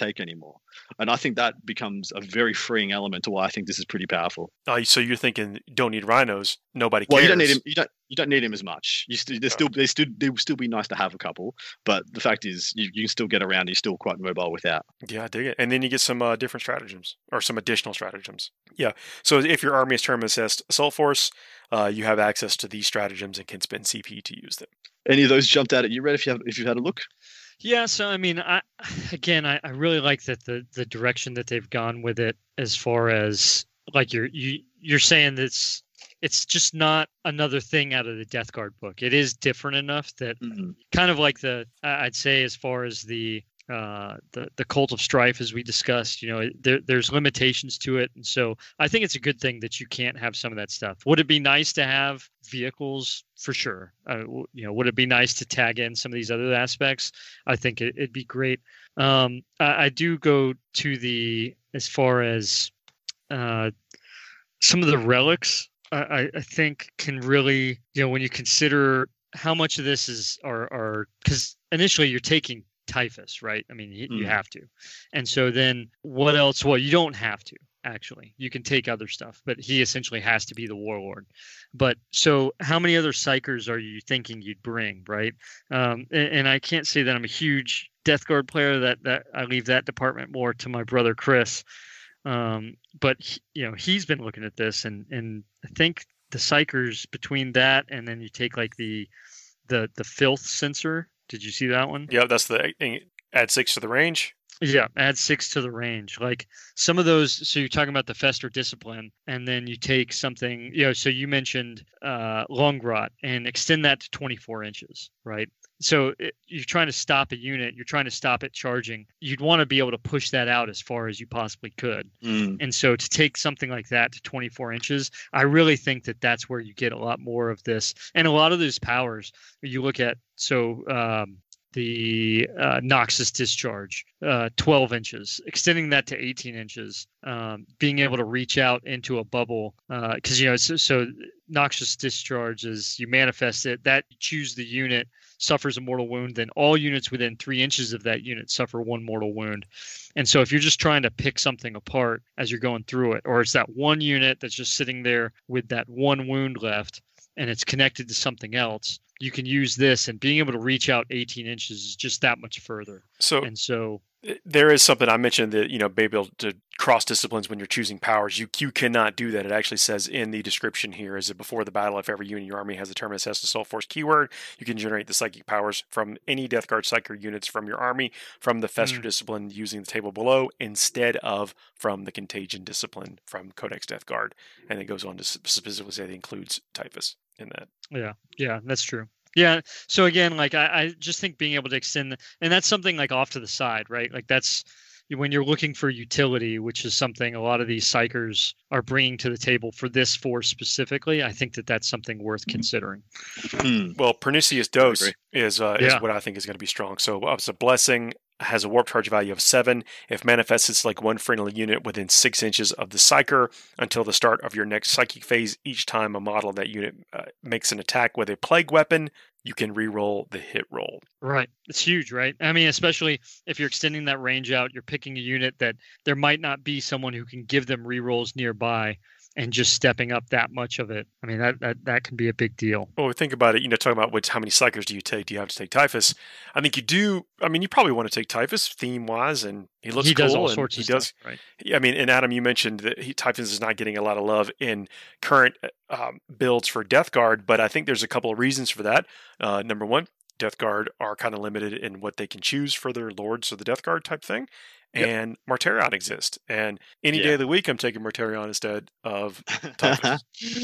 take anymore. And I think that becomes a very freeing element to why I think this is pretty powerful. So you're thinking don't need rhinos, nobody cares. Well, you don't need him. You don't need him as much. They will still be nice to have a couple, but the fact is you can still get around. You're still quite mobile without. Yeah, I dig it. And then you get some different stratagems or some additional stratagems. Yeah. So if your army is terminus assault force, you have access to these stratagems and can spend CP to use them. Any of those jumped out at you, Red? If you've had a look. Yeah, so I mean, I really like that the direction that they've gone with it, as far as like you're saying that it's just not another thing out of the Death Guard book. It is different enough that kind of like I'd say as far as the Cult of Strife, as we discussed, there's limitations to it, and so I think it's a good thing that you can't have some of that stuff. Would it be nice to have vehicles? For sure. Would it be nice to tag in some of these other aspects? I think it'd be great. I do go to as far as some of the relics. I think can really, when you consider how much of this are because initially you're taking Typhus, right? I mean, you have to. And so then what else? Well, you don't have to, actually. You can take other stuff, but he essentially has to be the warlord. But so how many other psychers are you thinking you'd bring, right? And I can't say that I'm a huge Death Guard player, that I leave that department more to my brother Chris. But he's been looking at this, and I think the psychers between that and then you take like the filth sensor. Did you see that one? Yeah, that's the add 6 to the range. Yeah, add 6 to the range. Like some of those. So you're talking about the Fester Discipline, and then you take something. So you mentioned Longrot and extend that to 24 inches, right? So you're trying to stop a unit. You're trying to stop it charging. You'd want to be able to push that out as far as you possibly could. And so to take something like that to 24 inches, I really think that that's where you get a lot more of this. And a lot of those powers, you look at, the Noxus Discharge, 12 inches, extending that to 18 inches, being able to reach out into a bubble, because, so Noxus Discharge is you manifest it, that you choose the unit, suffers a mortal wound, then all units within 3 inches of that unit suffer 1 mortal wound. And so if you're just trying to pick something apart as you're going through it, or it's that one unit that's just sitting there with that 1 wound left, and it's connected to something else, you can use this, and being able to reach out 18 inches is just that much further. So there is something I mentioned that, being able to cross disciplines when you're choosing powers. You cannot do that. It actually says in the description here is that before the battle, if every unit in your army has a Terminus Assault Force keyword, you can generate the psychic powers from any Death Guard Psyker units from your army from the Fester Discipline using the table below instead of from the Contagion Discipline from Codex Death Guard. And it goes on to specifically say it includes Typhus in that. Yeah, that's true. Yeah. So again, like I just think being able to extend, and that's something like off to the side, right? Like that's when you're looking for utility, which is something a lot of these psychers are bringing to the table for this force specifically. I think that's something worth considering. Well, Pernicious Dose is what I think is going to be strong. So it's a blessing. Has a warp charge value of 7. If manifests, it's like one friendly unit within 6 inches of the Psyker until the start of your next psychic phase. Each time a model of that unit makes an attack with a plague weapon, you can re-roll the hit roll. Right. It's huge, right? I mean, especially if you're extending that range out, you're picking a unit that there might not be someone who can give them re-rolls nearby. And just stepping up that much of it, I mean, that can be a big deal. Well, think about it, talking about how many Psychers do you take? Do you have to take Typhus? I think you do. I mean, you probably want to take Typhus theme-wise, and he looks cool. Does all sorts of stuff, right? I mean, and Adam, you mentioned that Typhus is not getting a lot of love in current builds for Death Guard, but I think there's a couple of reasons for that. Number one, Death Guard are kind of limited in what they can choose for their Lords of the Death Guard type thing. And Martarion exists. And any day of the week, I'm taking Martarion instead of Typhus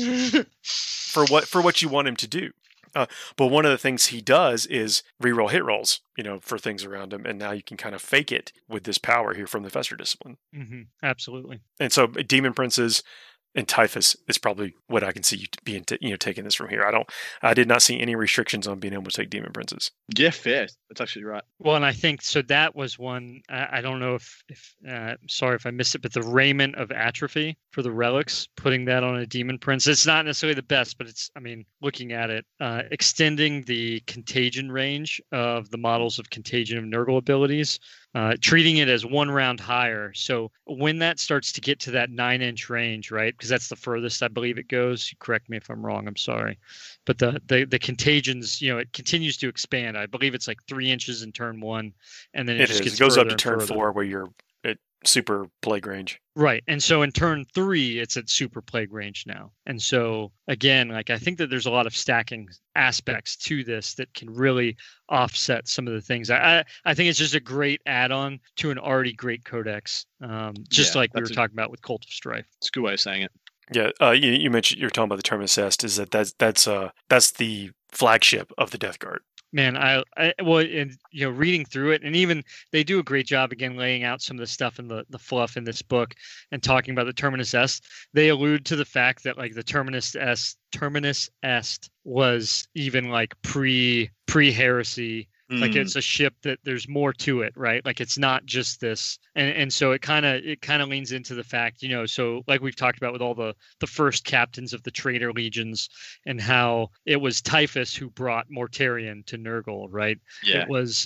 for what you want him to do. But one of the things he does is reroll hit rolls, for things around him. And now you can kind of fake it with this power here from the Fester Discipline. Mm-hmm. Absolutely. And so Demon Princes and Typhus is probably what I can see you being, taking this from here. I did not see any restrictions on being able to take Demon Princes. Yeah, fair. That's actually right. Well, and I think so. That was one. I don't know if sorry if I missed it, but the Raiment of Atrophy for the relics, putting that on a Demon Prince. It's not necessarily the best, but it's. I mean, looking at it, extending the contagion range of the models of Contagion of Nurgle abilities treating it as one round higher. So when that starts to get to that 9-inch range, right? Because that's the furthest I believe it goes. Correct me if I'm wrong. I'm sorry, but the contagions, it continues to expand. I believe it's like 3 inches in turn 1, and then it goes up to turn 4 where you're at super plague range. Right. And so in turn 3, it's at super plague range now. And so again, like I think that there's a lot of stacking aspects to this that can really offset some of the things. I think it's just a great add-on to an already great codex, like we were talking about with Cult of Strife. It's a good way of saying it. Yeah, you mentioned you're talking about the Terminus Est. Is that's the flagship of the Death Guard. Man, reading through it, and even they do a great job again laying out some of the stuff in the fluff in this book and talking about the Terminus Est. They allude to the fact that like the Terminus Est was even like pre-heresy. Like it's a ship that there's more to it, right? Like it's not just this, and so it kind of leans into the fact, so like we've talked about with all the first captains of the traitor legions and how it was Typhus who brought Mortarion to Nurgle, right? Yeah. It was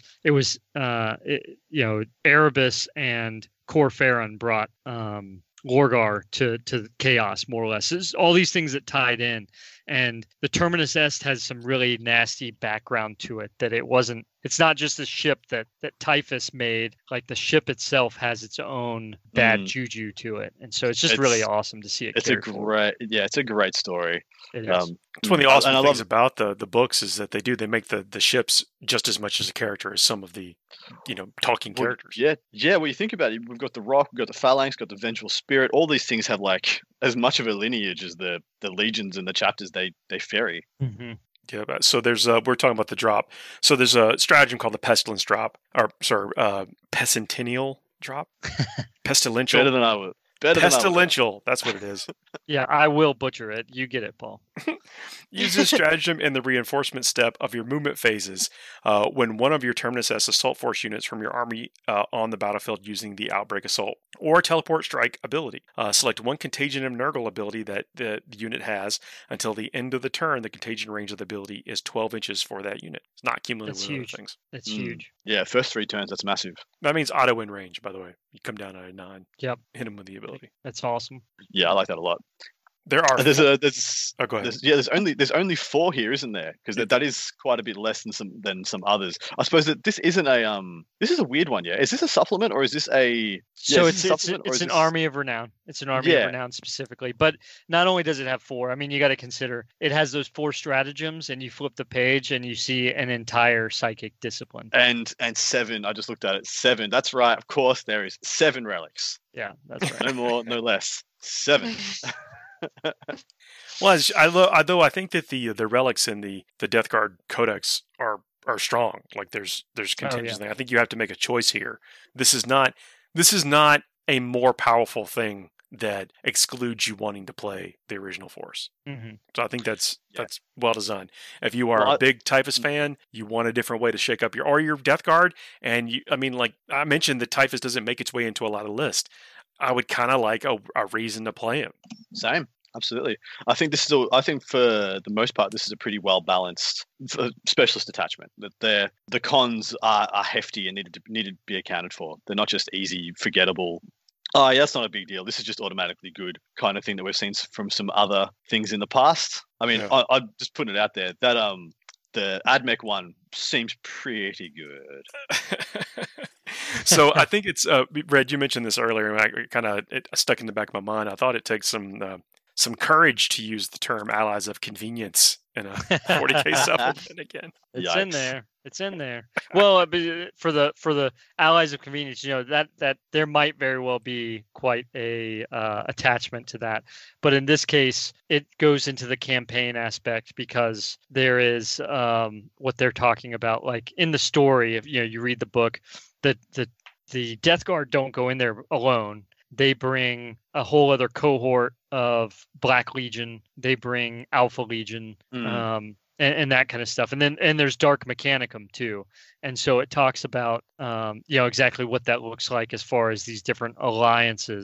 Erebus and Cor Ferron brought Lorgar to Chaos, more or less. It's all these things that tied in. And the Terminus Est has some really nasty background to it, that it's not just a ship that Typhus made. Like the ship itself has its own bad juju to it. And so it's really awesome to see it. It's a great story. It is. It's one of the awesome things about the books is that they make the ships just as much as a character as some of the talking characters. Yeah. Well, you think about it, we've got the Rock, we've got the Phalanx, got the Vengeful Spirit. All these things have like as much of a lineage as the legions and the chapters they ferry. Mm-hmm. Yeah, so there's we're talking about the drop. So there's a stratagem called the Pestilence drop, Pescentennial drop, Pestilential. Better than I would. Pestilential, that's what it is. Yeah, I will butcher it. You get it, Paul. Use this stratagem in the reinforcement step of your movement phases when one of your Terminus Est assault force units from your army on the battlefield using the Outbreak Assault or Teleport Strike ability. Select one Contagion of Nurgle ability that the unit has. Until the end of the turn, the contagion range of the ability is 12 inches for that unit. It's not cumulative with other things. That's huge. Yeah, first 3 turns, that's massive. That means auto in range, by the way. You come down at a 9. Yep. Hit him with the ability. That's awesome. Yeah, I like that a lot. There are. There's go ahead. There's only 4 here, isn't there? Because that is quite a bit less than some others. I suppose that this isn't a this is a weird one. Yeah, is this a supplement or is this a? So it's an Army of Renown. It's an Army of Renown specifically. But not only does it have 4, I mean, you got to consider it has those 4 stratagems, and you flip the page and you see an entire psychic discipline. And 7. I just looked at it. 7. That's right. Of course, there is 7 relics. Yeah, that's right. No more, no less. 7. Well, although I think that the relics in the Death Guard Codex are strong. Like there's contingents there. I think you have to make a choice here. This is not a more powerful thing that excludes you wanting to play the original force. Mm-hmm. So I think that's well designed. If you are a big Typhus fan, you want a different way to shake up your Death Guard, and like I mentioned, that Typhus doesn't make its way into a lot of lists. I would kind of like a reason to play him. Same. Absolutely. I think for the most part, this is a pretty well balanced specialist attachment. That the cons are hefty and need to be accounted for. They're not just easy, forgettable. Oh, yeah, that's not a big deal. This is just automatically good kind of thing that we've seen from some other things in the past. I mean, yeah. I'm just putting it out there that the AdMech one seems pretty good. So I think it's Red. You mentioned this earlier, and it stuck in the back of my mind. I thought it takes some courage to use the term "allies of convenience" in a 40K supplement again. It's in there. Well, for the allies of convenience, that there might very well be quite a attachment to that. But in this case, it goes into the campaign aspect because there is what they're talking about. Like in the story, if you read the book, the Death Guard don't go in there alone. They bring a whole other cohort of Black Legion. They bring Alpha Legion. And that kind of stuff. And there's Dark Mechanicum too. And so it talks about, exactly what that looks like as far as these different alliances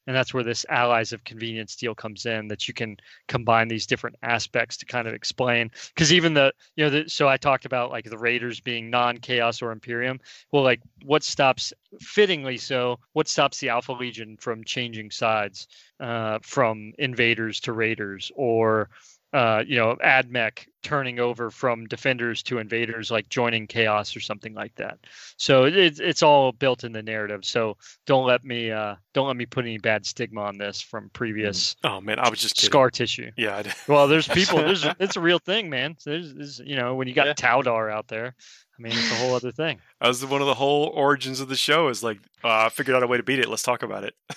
And that's where this Allies of Convenience deal comes in, that you can combine these different aspects to kind of explain. Because even so I talked about like the Raiders being non-Chaos or Imperium. Well, like what stops the Alpha Legion from changing sides from invaders to raiders, or AdMech turning over from defenders to invaders, like joining Chaos or something like that. So it's all built in the narrative. So don't let me put any bad stigma on this from previous. Oh man, I was just kidding. Scar tissue. Yeah. Well, there's people. It's a real thing, man. There's when you got Taudar out there. I mean, it's a whole other thing. That was one of the whole origins of the show. Is like, I figured out a way to beat it. Let's talk about it.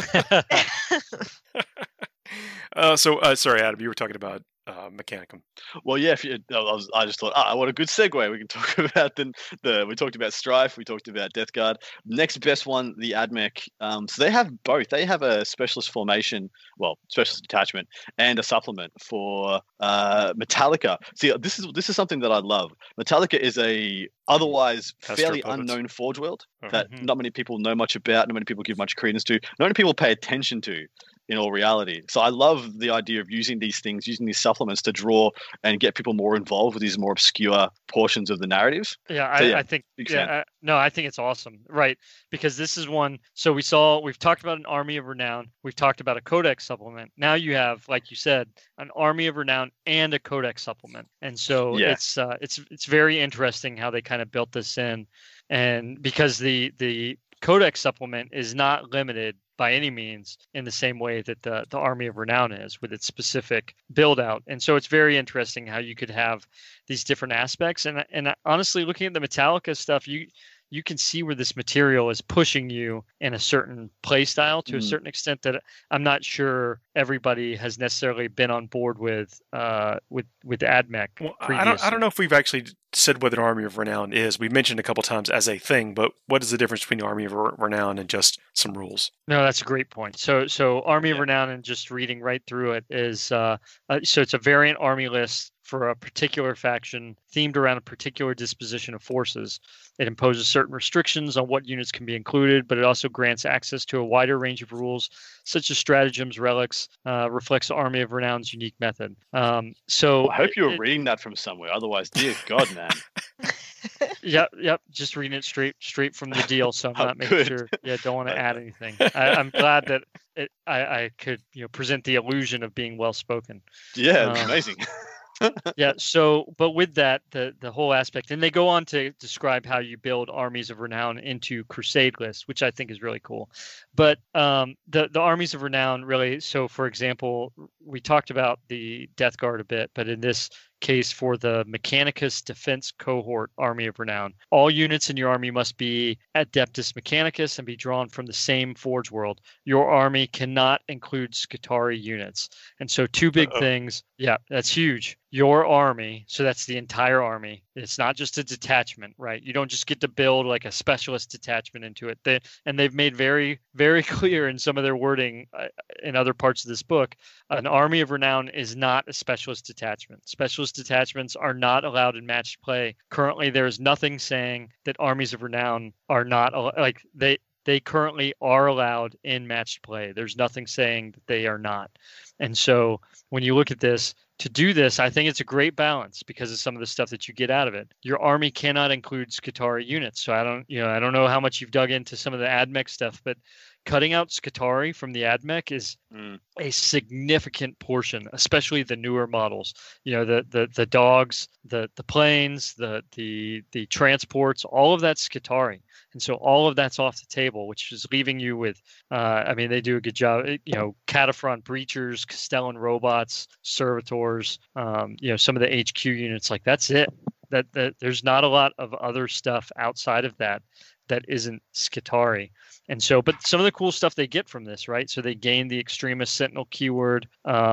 Sorry, Adam, you were talking about Mechanicum. Well, yeah. I just thought, what a good segue. We can talk about we talked about Strife, we talked about Death Guard. Next best one, the AdMech. So they have both. They have a specialist formation, specialist detachment, and a supplement for Metallica. See, this is something that I love. Metallica is a otherwise fairly unknown Forge World that not many people know much about, not many people give much credence to, not many people pay attention to in all reality. So I love the idea of using these supplements to draw and get people more involved with these more obscure portions of the narrative. I think it's awesome, right? Because this is one. So we've talked about an Army of Renown, we've talked about a Codex supplement. Now you have, like you said, an Army of Renown and a Codex supplement, and so it's very interesting how they kind of built this in, and because the Codex supplement is not limited by any means in the same way that the Army of Renown is, with its specific build out. And so it's very interesting how you could have these different aspects. And honestly, looking at the Metallica stuff, you can see where this material is pushing you in a certain play style to a certain extent that I'm not sure everybody has necessarily been on board with AdMech. Well, I don't know if we've actually said what an Army of Renown is. We've mentioned a couple times as a thing, but what is the difference between the Army of Renown and just some rules? No, that's a great point. So Army of Renown, and just reading right through it, is so it's a variant army list for a particular faction themed around a particular disposition of forces. It imposes certain restrictions on what units can be included, but it also grants access to a wider range of rules, such as stratagems, relics, reflects the Army of Renown's unique method. So I hope you were reading that from somewhere. Otherwise, dear God, man. Yep. Just reading it straight from the deal. So I'm not making sure. Yeah, don't want to add anything. I'm glad that I could present the illusion of being well spoken. Yeah, amazing. But with that, the whole aspect, and they go on to describe how you build armies of renown into crusade lists, which I think is really cool. But the armies of renown really, so for example, we talked about the Death Guard a bit, but in this case, for the Mechanicus Defense Cohort Army of Renown, all units in your army must be Adeptus Mechanicus and be drawn from the same Forge World. Your army cannot include Skitarii units. And so two big things. Yeah, that's huge. Your army, so that's the entire army. It's not just a detachment, right? You don't just get to build like a specialist detachment into it. They've made very, very clear in some of their wording in other parts of this book, an Army of Renown is not a specialist detachment. Specialist detachments are not allowed in matched play. Currently, there is nothing saying that armies of renown are not they currently are allowed in matched play. There's nothing saying that they are not. And so when you look at this, to do this, I think it's a great balance because of some of the stuff that you get out of it. Your army cannot include Skitarii units. So I don't know how much you've dug into some of the AdMech stuff, but cutting out Skitarii from the AdMech is a significant portion, especially the newer models. The dogs, the planes, the transports, all of that's Skitarii. And so all of that's off the table, which is leaving you with, they do a good job. Cataphront breachers, Castellan robots, servitors, some of the HQ units, like that's it. That there's not a lot of other stuff outside of that isn't Skitarii. And so, but some of the cool stuff they get from this, right? So they gain the Extremist Sentinel keyword.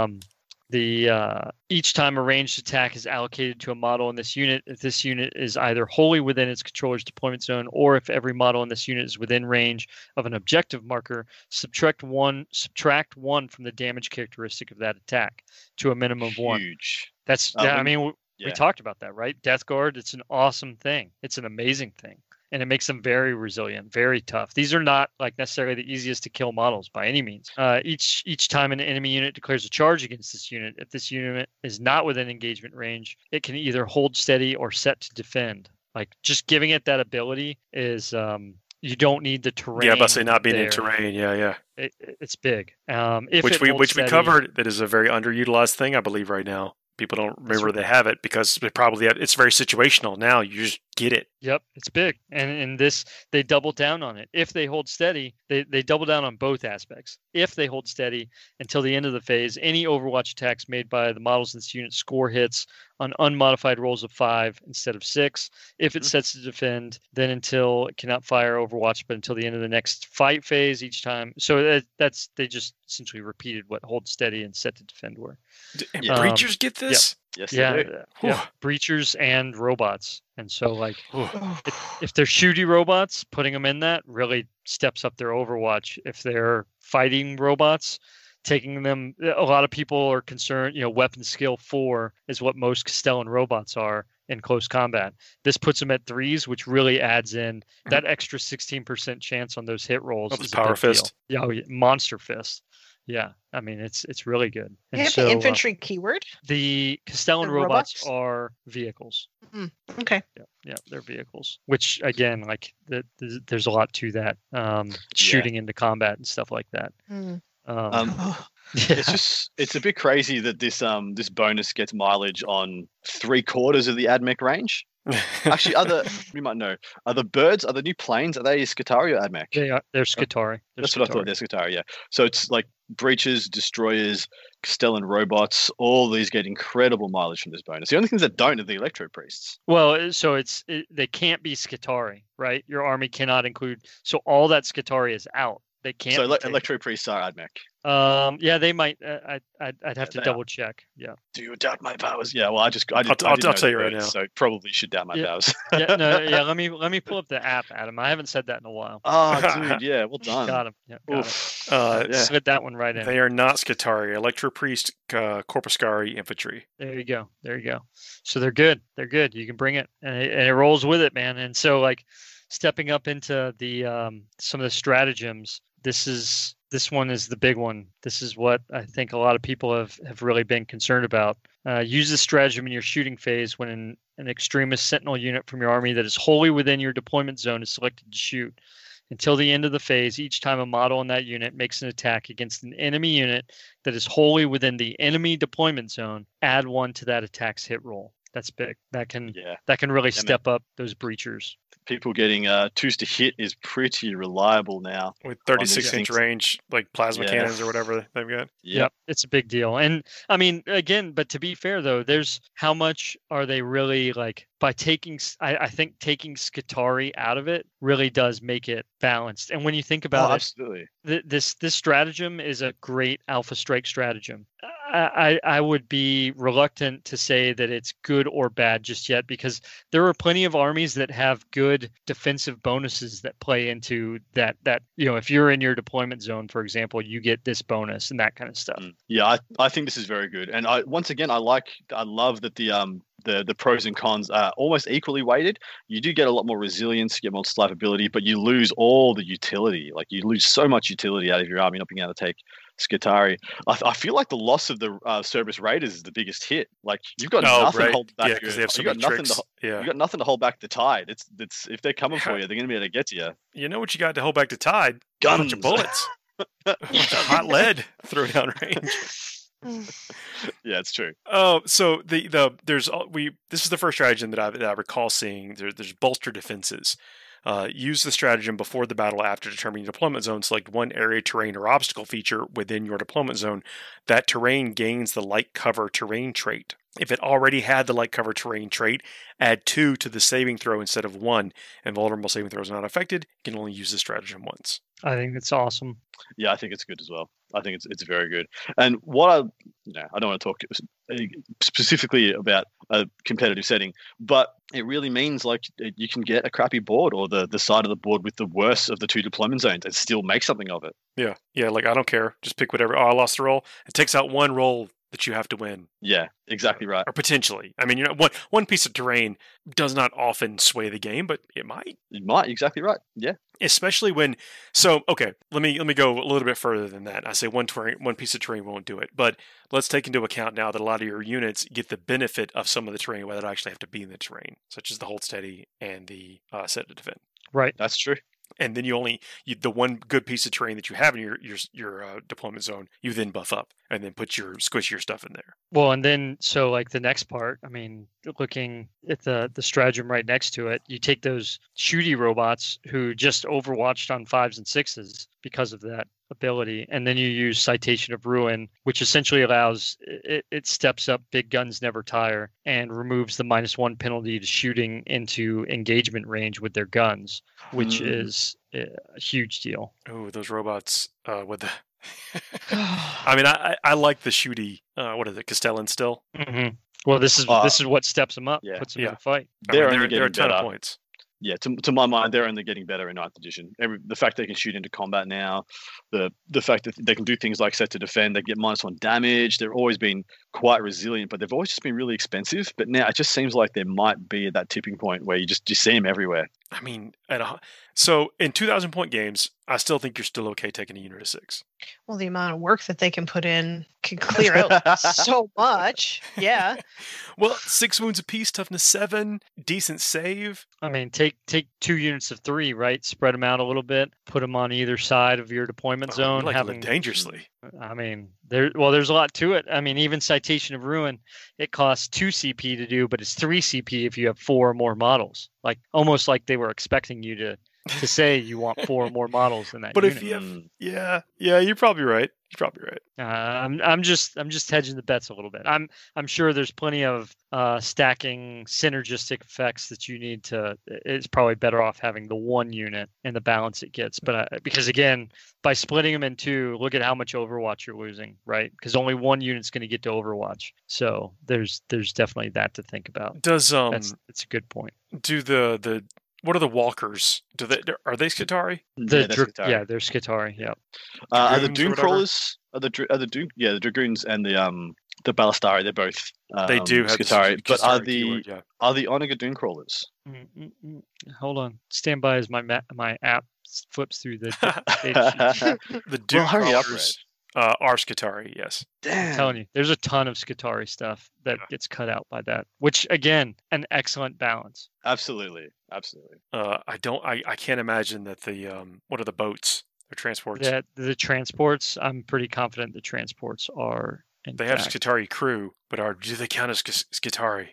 Each time a ranged attack is allocated to a model in this unit, if this unit is either wholly within its controller's deployment zone, or if every model in this unit is within range of an objective marker, subtract one from the damage characteristic of that attack to a minimum of 1. Huge. That's we talked about that, right? Death Guard, it's an awesome thing. It's an amazing thing. and it makes them very resilient, very tough. These are not like necessarily the easiest to kill models by any means. Each time an enemy unit declares a charge against this unit, if this unit is not within engagement range, it can either hold steady or set to defend. Like just giving it that ability is you don't need the terrain. Yeah, I must say not being in terrain. Yeah. It's big. Which we covered. That is a very underutilized thing, I believe, right now. People don't remember they have it because it's very situational now. You just get it. Yep, it's big. And in this, they double down on it. If they hold steady, they double down on both aspects. If they hold steady until the end of the phase, any Overwatch attacks made by the models in this unit score hits on unmodified rolls of 5 instead of 6. If it sets to defend, then until it cannot fire Overwatch, but until the end of the next fight phase each time. So they just essentially repeated what hold steady and set to defend were. And breachers get this? Yes, yeah. Breachers and robots. And so, like, if they're shooty robots, putting them in that really steps up their Overwatch. If they're fighting robots, taking them, a lot of people are concerned, weapon skill 4 is what most Castellan robots are in close combat. This puts them at 3s, which really adds in that extra 16% chance on those hit rolls. That's Power Fist. Yeah, Monster Fist. Yeah, I mean, it's really good. And you have the infantry keyword? The Castellan robots are vehicles. Okay. Yeah, they're vehicles. Which, again, like, there's a lot to that. Shooting into combat and stuff like that. It's a bit crazy that this bonus gets mileage on 3/4 of the AdMech range. Actually, you might know, are the new planes, are they Skitarii or AdMech? They're Skitarii. That's what I thought. They're Skitarii, yeah. So it's like breaches, destroyers, Castellan robots, all these get incredible mileage from this bonus. The only things that don't are the Electro Priests. Well, so they can't be Skitarii, right? Your army cannot include, so all that Skitarii is out. They can't. So Electro Priests are AdMech. Yeah, they might. I'd have to double check. Yeah. Do you doubt my powers? Yeah. Well, I'll tell you right now. So probably should doubt my powers. Let me pull up the app, Adam. I haven't said that in a while. Oh, dude. Yeah. Well done. Got him. Yeah. Slid that one right in. They are not Skitarii. Electro Priest, Corpuscari infantry. There you go. So they're good. You can bring it, and it rolls with it, man. And so, like, stepping up into the some of the stratagems. This one is the big one. This is what I think a lot of people have really been concerned about. Use this stratagem in your shooting phase when an extremist sentinel unit from your army that is wholly within your deployment zone is selected to shoot. Until the end of the phase, each time a model in that unit makes an attack against an enemy unit that is wholly within the enemy deployment zone, add 1 to that attack's hit roll. That's big. That can really step up those breachers. People getting 2s to hit is pretty reliable now. With 36-inch range, like plasma cannons or whatever they've got. Yep, it's a big deal. And I mean, again, but to be fair though, there's how much are they really like by taking? I think taking Skitarii out of it really does make it balanced. And when you think about absolutely, this stratagem is a great Alpha Strike stratagem. I would be reluctant to say that it's good or bad just yet because there are plenty of armies that have good defensive bonuses that play into that if you're in your deployment zone, for example, you get this bonus and that kind of stuff. Yeah, I think this is very good. And I love that the pros and cons are almost equally weighted. You do get a lot more resilience, you get more survivability, but you lose all the utility. Like you lose so much utility out of your army not being able to take Skitarii. I feel like the loss of the Cerberus Raiders is the biggest hit. Like you've got nothing to hold back. Yeah, because they have so many tricks. You've got nothing to hold back the tide. It's if they're coming for you, they're going to be able to get to you. You know what you got to hold back the tide? Guns. A bunch of bullets. A bunch of hot lead throw down range. Yeah, it's true. So this is the first stratagem that I recall seeing. There's bolster defenses. Use the stratagem before the battle after determining your deployment zone. Select one area, terrain, or obstacle feature within your deployment zone. That terrain gains the light cover terrain trait. If it already had the light cover terrain trait, add 2 to the saving throw instead of 1. And vulnerable saving throws are not affected. You can only use the stratagem once. I think that's awesome. Yeah, I think it's good as well. I think it's very good. And what I don't want to talk specifically about a competitive setting, but it really means like you can get a crappy board or the side of the board with the worst of the 2 deployment zones and still make something of it. Yeah. Like I don't care. Just pick whatever. Oh, I lost a roll. It takes out 1 roll that you have to win. Yeah, exactly right. Or potentially. I mean, one piece of terrain does not often sway the game, but it might. It might, exactly right. Yeah. Especially when, okay, let me go a little bit further than that. I say one piece of terrain won't do it, but let's take into account now that a lot of your units get the benefit of some of the terrain where they actually have to be in the terrain, such as the hold steady and the set to defend. Right. That's true. And then the one good piece of terrain that you have in your deployment zone, you then buff up and then put your squishier stuff in there. Well, and then so like the next part, I mean, looking at the stratagem right next to it, you take those shooty robots who just overwatched on 5s and 6s because of that ability, and then you use Citation of Ruin, which essentially allows it steps up Big Guns Never Tire and removes the -1 penalty to shooting into engagement range with their guns, which is a huge deal. Oh, those robots with the I mean, I like the shooty. What is it, Castellan still? Mm-hmm. Well, this is what steps them up, puts them in a fight. They're a ton of points. Yeah, to my mind, they're only getting better in 9th edition. The fact they can shoot into combat now, the fact that they can do things like set to defend, they get -1 damage. They've always been quite resilient, but they've always just been really expensive. But now it just seems like there might be at that tipping point where you see them everywhere. I mean, so in 2,000 point games, I still think you're still okay taking a unit of 6. Well, the amount of work that they can put in can clear out so much. Yeah. Well, 6 wounds apiece, toughness 7, decent save. I mean, take 2 units of 3, right? Spread them out a little bit, put them on either side of your deployment zone. You live dangerously. I mean, there's a lot to it. I mean, even Citation of Ruin, it costs 2 CP to do, but it's 3 CP if you have 4 or more models. Like almost like they were expecting you to say you want 4 or more models in that. But unit. if you have, yeah, you're probably right. You're probably right. I'm just hedging the bets a little bit. I'm sure there's plenty of stacking synergistic effects that you need to. It's probably better off having the 1 unit and the balance it gets. But because again, by splitting them in 2, look at how much Overwatch you're losing, right? Because only 1 unit's going to get to Overwatch. So there's definitely that to think about. That's a good point. Do the what are the walkers? Are they Skitarii? They're Skitarii. Yeah. Are the Doom Crawlers? The Dragoons and the Ballistari? They're both. They do have Skitarii, but are the Onager Doom Crawlers? Hold on. Stand by as my app flips through the data sheet. The Doom Crawlers are Skitarii, yes. Damn. I'm telling you, there's a ton of Skitarii stuff that gets cut out by that, which again, an excellent balance. Absolutely. I can't imagine that what are the boats? They're transports. The transports, I'm pretty confident the transports are. They have Skitarii crew, but do they count as Skitarii?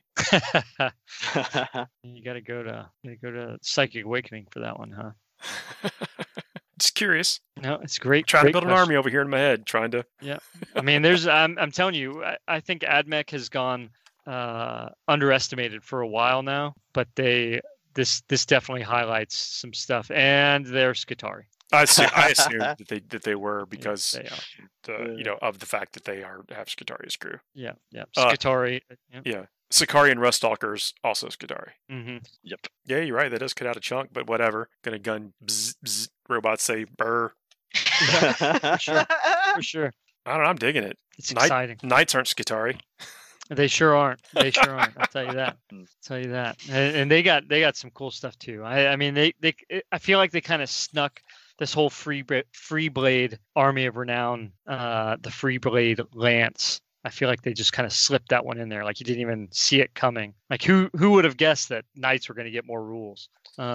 You gotta go to Psychic Awakening for that one, huh? Just curious. No, it's great. Trying to build an army over here in my head. Trying to. Yeah, I mean, I'm telling you, I think AdMech has gone underestimated for a while now, but this definitely highlights some stuff, and they're Skitarii. I assumed that they were because of the fact that they have Skitarii as crew. Yeah. Skitarii. Yeah. Sicarii and Ruststalkers also Skitarii. Mm-hmm. Yep. Yeah, you're right. That does cut out a chunk, but whatever. Gonna gun bzz, bzz, robots say burr. For sure. I don't know. I'm digging it. It's exciting. Knights aren't Skitarii. They sure aren't. I'll tell you that. And they got some cool stuff too. I mean, I feel like they kind of snuck this whole Freeblade Army of Renown, the Freeblade Lance. I feel like they just kind of slipped that one in there. Like you didn't even see it coming. Like who would have guessed that Knights were going to get more rules?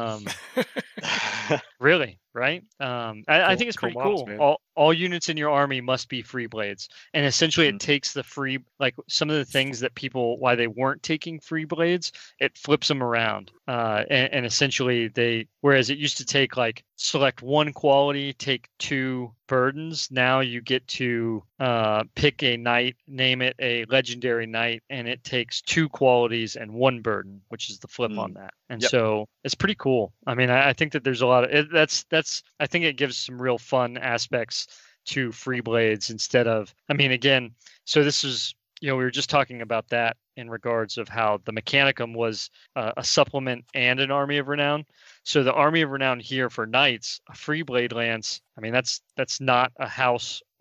Really, right? I think it's pretty cool. All units in your army must be free blades, and essentially it takes the free, like some of the things that why they weren't taking free blades, it flips them around, and essentially whereas it used to take like select 1 quality, take 2 burdens, now you get to pick a knight, name it a legendary knight, and it takes 2 qualities and 1 burden, which is the flip on that. And so it's pretty cool. I mean, I think that there's a lot of I think it gives some real fun aspects to free blades instead of, I mean, again, so this is, we were just talking about that in regards of how the Mechanicum was a supplement and an Army of Renown. So the Army of Renown here for Knights, a free blade lance, I mean, that's not a house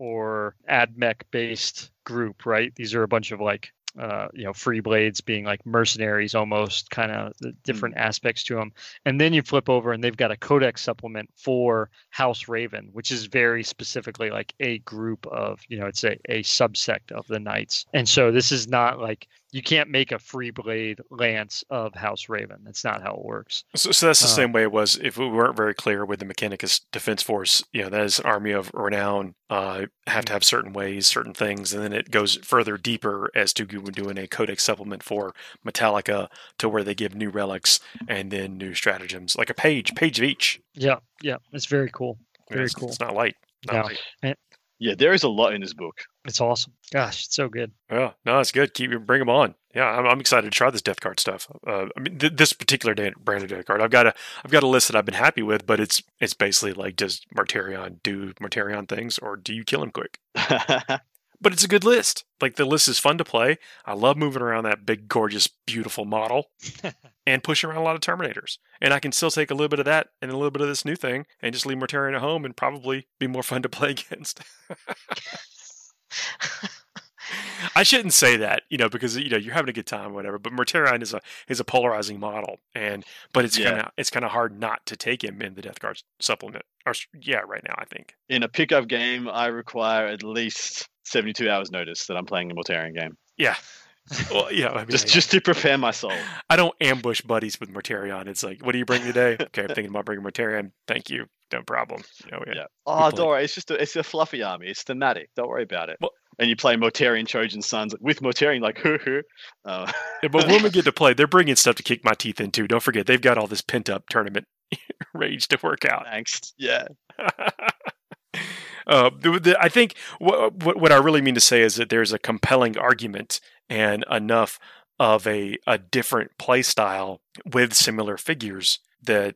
or AdMech based group, right? These are a bunch of like free blades being like mercenaries, almost kind of the different aspects to them. And then you flip over and they've got a codex supplement for House Raven, which is very specifically like a group of, it's a subsect of the knights. And so this is not like, you can't make a free blade lance of House Raven. That's not how it works. So that's the same way it was, if we weren't very clear with the Mechanicus Defense Force, that is an army of renown, have to have certain ways, certain things, and then it goes further deeper as to doing a codex supplement for Metallica to where they give new relics and then new stratagems, like a page of each. Yeah. It's very cool. Very cool. It's not light. Light. Yeah, there is a lot in this book. It's awesome. Gosh, it's so good. Yeah, no, it's good. Bring them on. Yeah, I'm excited to try this Death Guard stuff. This particular brand of Death Guard, I've got a list that I've been happy with, but it's basically like, does Mortarion do Mortarion things, or do you kill him quick? But it's a good list. Like, the list is fun to play. I love moving around that big, gorgeous, beautiful model and pushing around a lot of Terminators. And I can still take a little bit of that and a little bit of this new thing and just leave Mortarion at home and probably be more fun to play against. I shouldn't say that, because you're having a good time or whatever. But Mortarion is a polarizing model, but it's kind of hard not to take him in the Death Guard supplement. Right now I think in a pickup game I require at least 72 hours notice that I'm playing a Mortarion game. Yeah. Well, just to prepare my soul. I don't ambush buddies with Mortarion. It's like, what do you bring today? Okay, I'm thinking about bringing Mortarion. Thank you. No problem. Yeah. Oh, don't worry. It's a fluffy army. It's thematic. Don't worry about it. Well, and you play Mortarion Trojan Sons with Mortarion, like, But when we get to play, they're bringing stuff to kick my teeth into. Don't forget, they've got all this pent-up tournament rage to work out. Thanks. Yeah. I think what I really mean to say is that there's a compelling argument and enough of a different play style with similar figures that,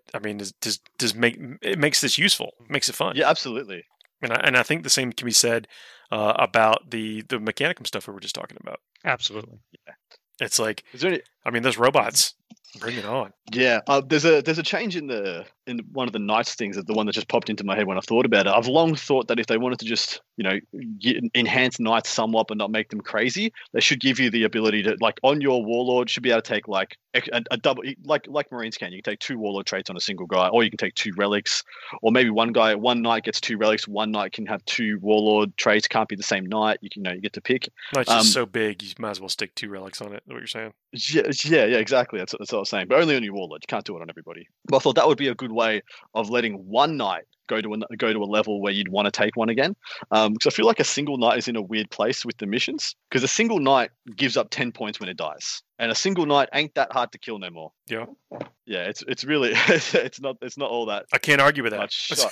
makes this useful, makes it fun. Yeah, absolutely. And I think the same can be said about the Mechanicum stuff we were just talking about. Absolutely. Yeah. It's like, those robots, bring it on. Yeah. There's a change in one of the Knights things, the one that just popped into my head when I thought about it. I've long thought that if they wanted to just, enhance Knights somewhat but not make them crazy, they should give you the ability to, like, on your Warlord, should be able to take like a double, like Marines can. You can take 2 Warlord traits on a single guy, or you can take 2 relics, or maybe one Knight gets 2 relics, one Knight can have 2 Warlord traits. Can't be the same Knight. You get to pick. Knight's just so big, you might as well stick 2 relics on it. Is what you're saying? Yeah, exactly. That's what I was saying. But only on your Warlord. You can't do it on everybody. But I thought that would be a good way of letting one Knight go to a level where you'd want to take one again. Because I feel like a single Knight is in a weird place with the missions. Because a single Knight gives up 10 points when it dies. And a single Knight ain't that hard to kill no more. Yeah. Yeah, it's really it's not all that. I can't argue with that.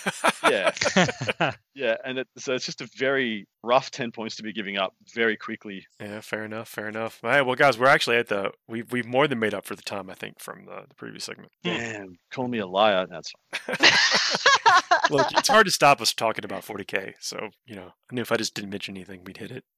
Yeah. Yeah, and so it's just a very rough 10 points to be giving up very quickly. Yeah, fair enough. All right, well, guys, we're actually at we've more than made up for the time, I think, from the previous segment. Damn, call me a liar. That's Look, it's hard to stop us talking about 40K. So, I knew if I just didn't mention anything, we'd hit it.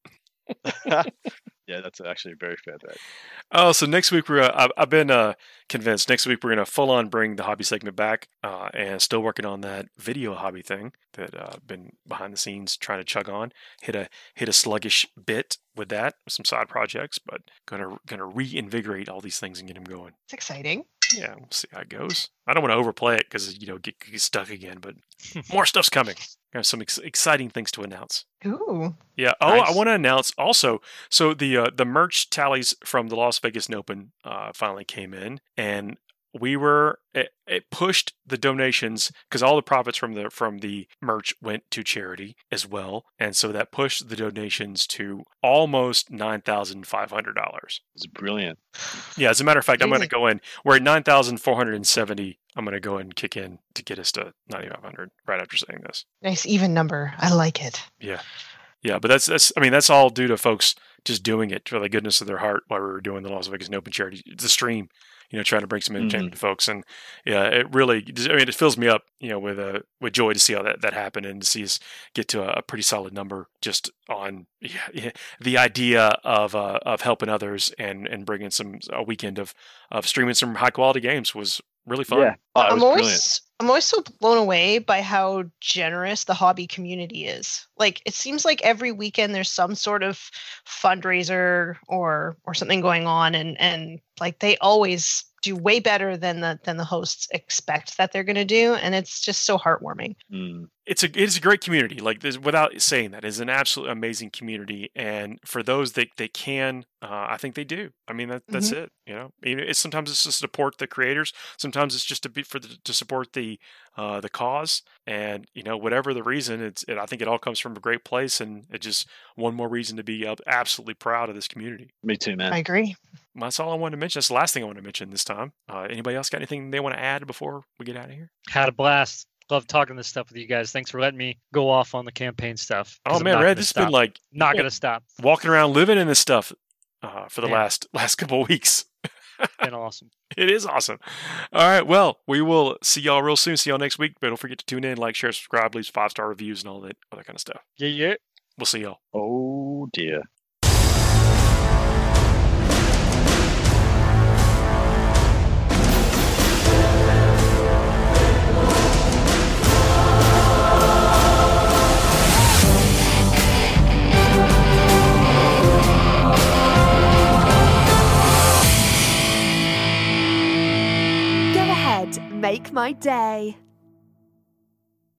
Yeah, that's actually a very fair bet. Oh, so next week I've been convinced. Next week we're going to full on bring the hobby segment back, and still working on that video hobby thing that I've been behind the scenes trying to chug on. Hit a sluggish bit with that, with some side projects, but gonna reinvigorate all these things and get them going. It's exciting. Yeah, we'll see how it goes. I don't want to overplay it because get stuck again, but more stuff's coming. I have some exciting things to announce. Ooh. Yeah. Oh, nice. I want to announce also. So the merch tallies from the Las Vegas Open finally came in, and it pushed the donations because all the profits from the merch went to charity as well, and so that pushed the donations to almost $9,500. It's brilliant. Yeah, as a matter of fact, I'm going to go in. We're at 9,470. I'm going to go and kick in to get us to 9,500 right after saying this. Nice even number. I like it. Yeah. Yeah, but that's all due to folks just doing it for the goodness of their heart while we were doing the Las Vegas Open charity. It's a stream, trying to bring some entertainment to folks. And yeah, it really, it fills me up, with joy to see how that happened and to see us get to a pretty solid number just on the idea of helping others and bringing a weekend of streaming some high quality games was really fun. Yeah, it was brilliant. I'm always so blown away by how generous the hobby community is. Like, it seems like every weekend there's some sort of fundraiser or something going on, and like they always do way better than the hosts expect that they're going to do, and it's just so heartwarming. It's a great community. Like, without saying that, it's an absolutely amazing community, and for those that they can, I think they do. I mean, that's it. You know, sometimes it's to support the creators, sometimes it's just to support the cause, and you know, whatever the reason, I think it all comes from a great place, and it's just one more reason to be absolutely proud of this community. Me too, man. I agree. That's all I wanted to mention. That's the last thing I want to mention this time. Anybody else got anything they want to add before we get out of here? Had a blast. Love talking this stuff with you guys. Thanks for letting me go off on the campaign stuff. Oh man, Red, this has been like not going to stop. Walking around living in this stuff for the last couple of weeks. Been awesome. It is awesome. All right, well, we will see y'all real soon. See y'all next week. But don't forget to tune in, like, share, subscribe, leave 5-star reviews, and all that other kind of stuff. Yeah. We'll see y'all. Oh dear. Make my day.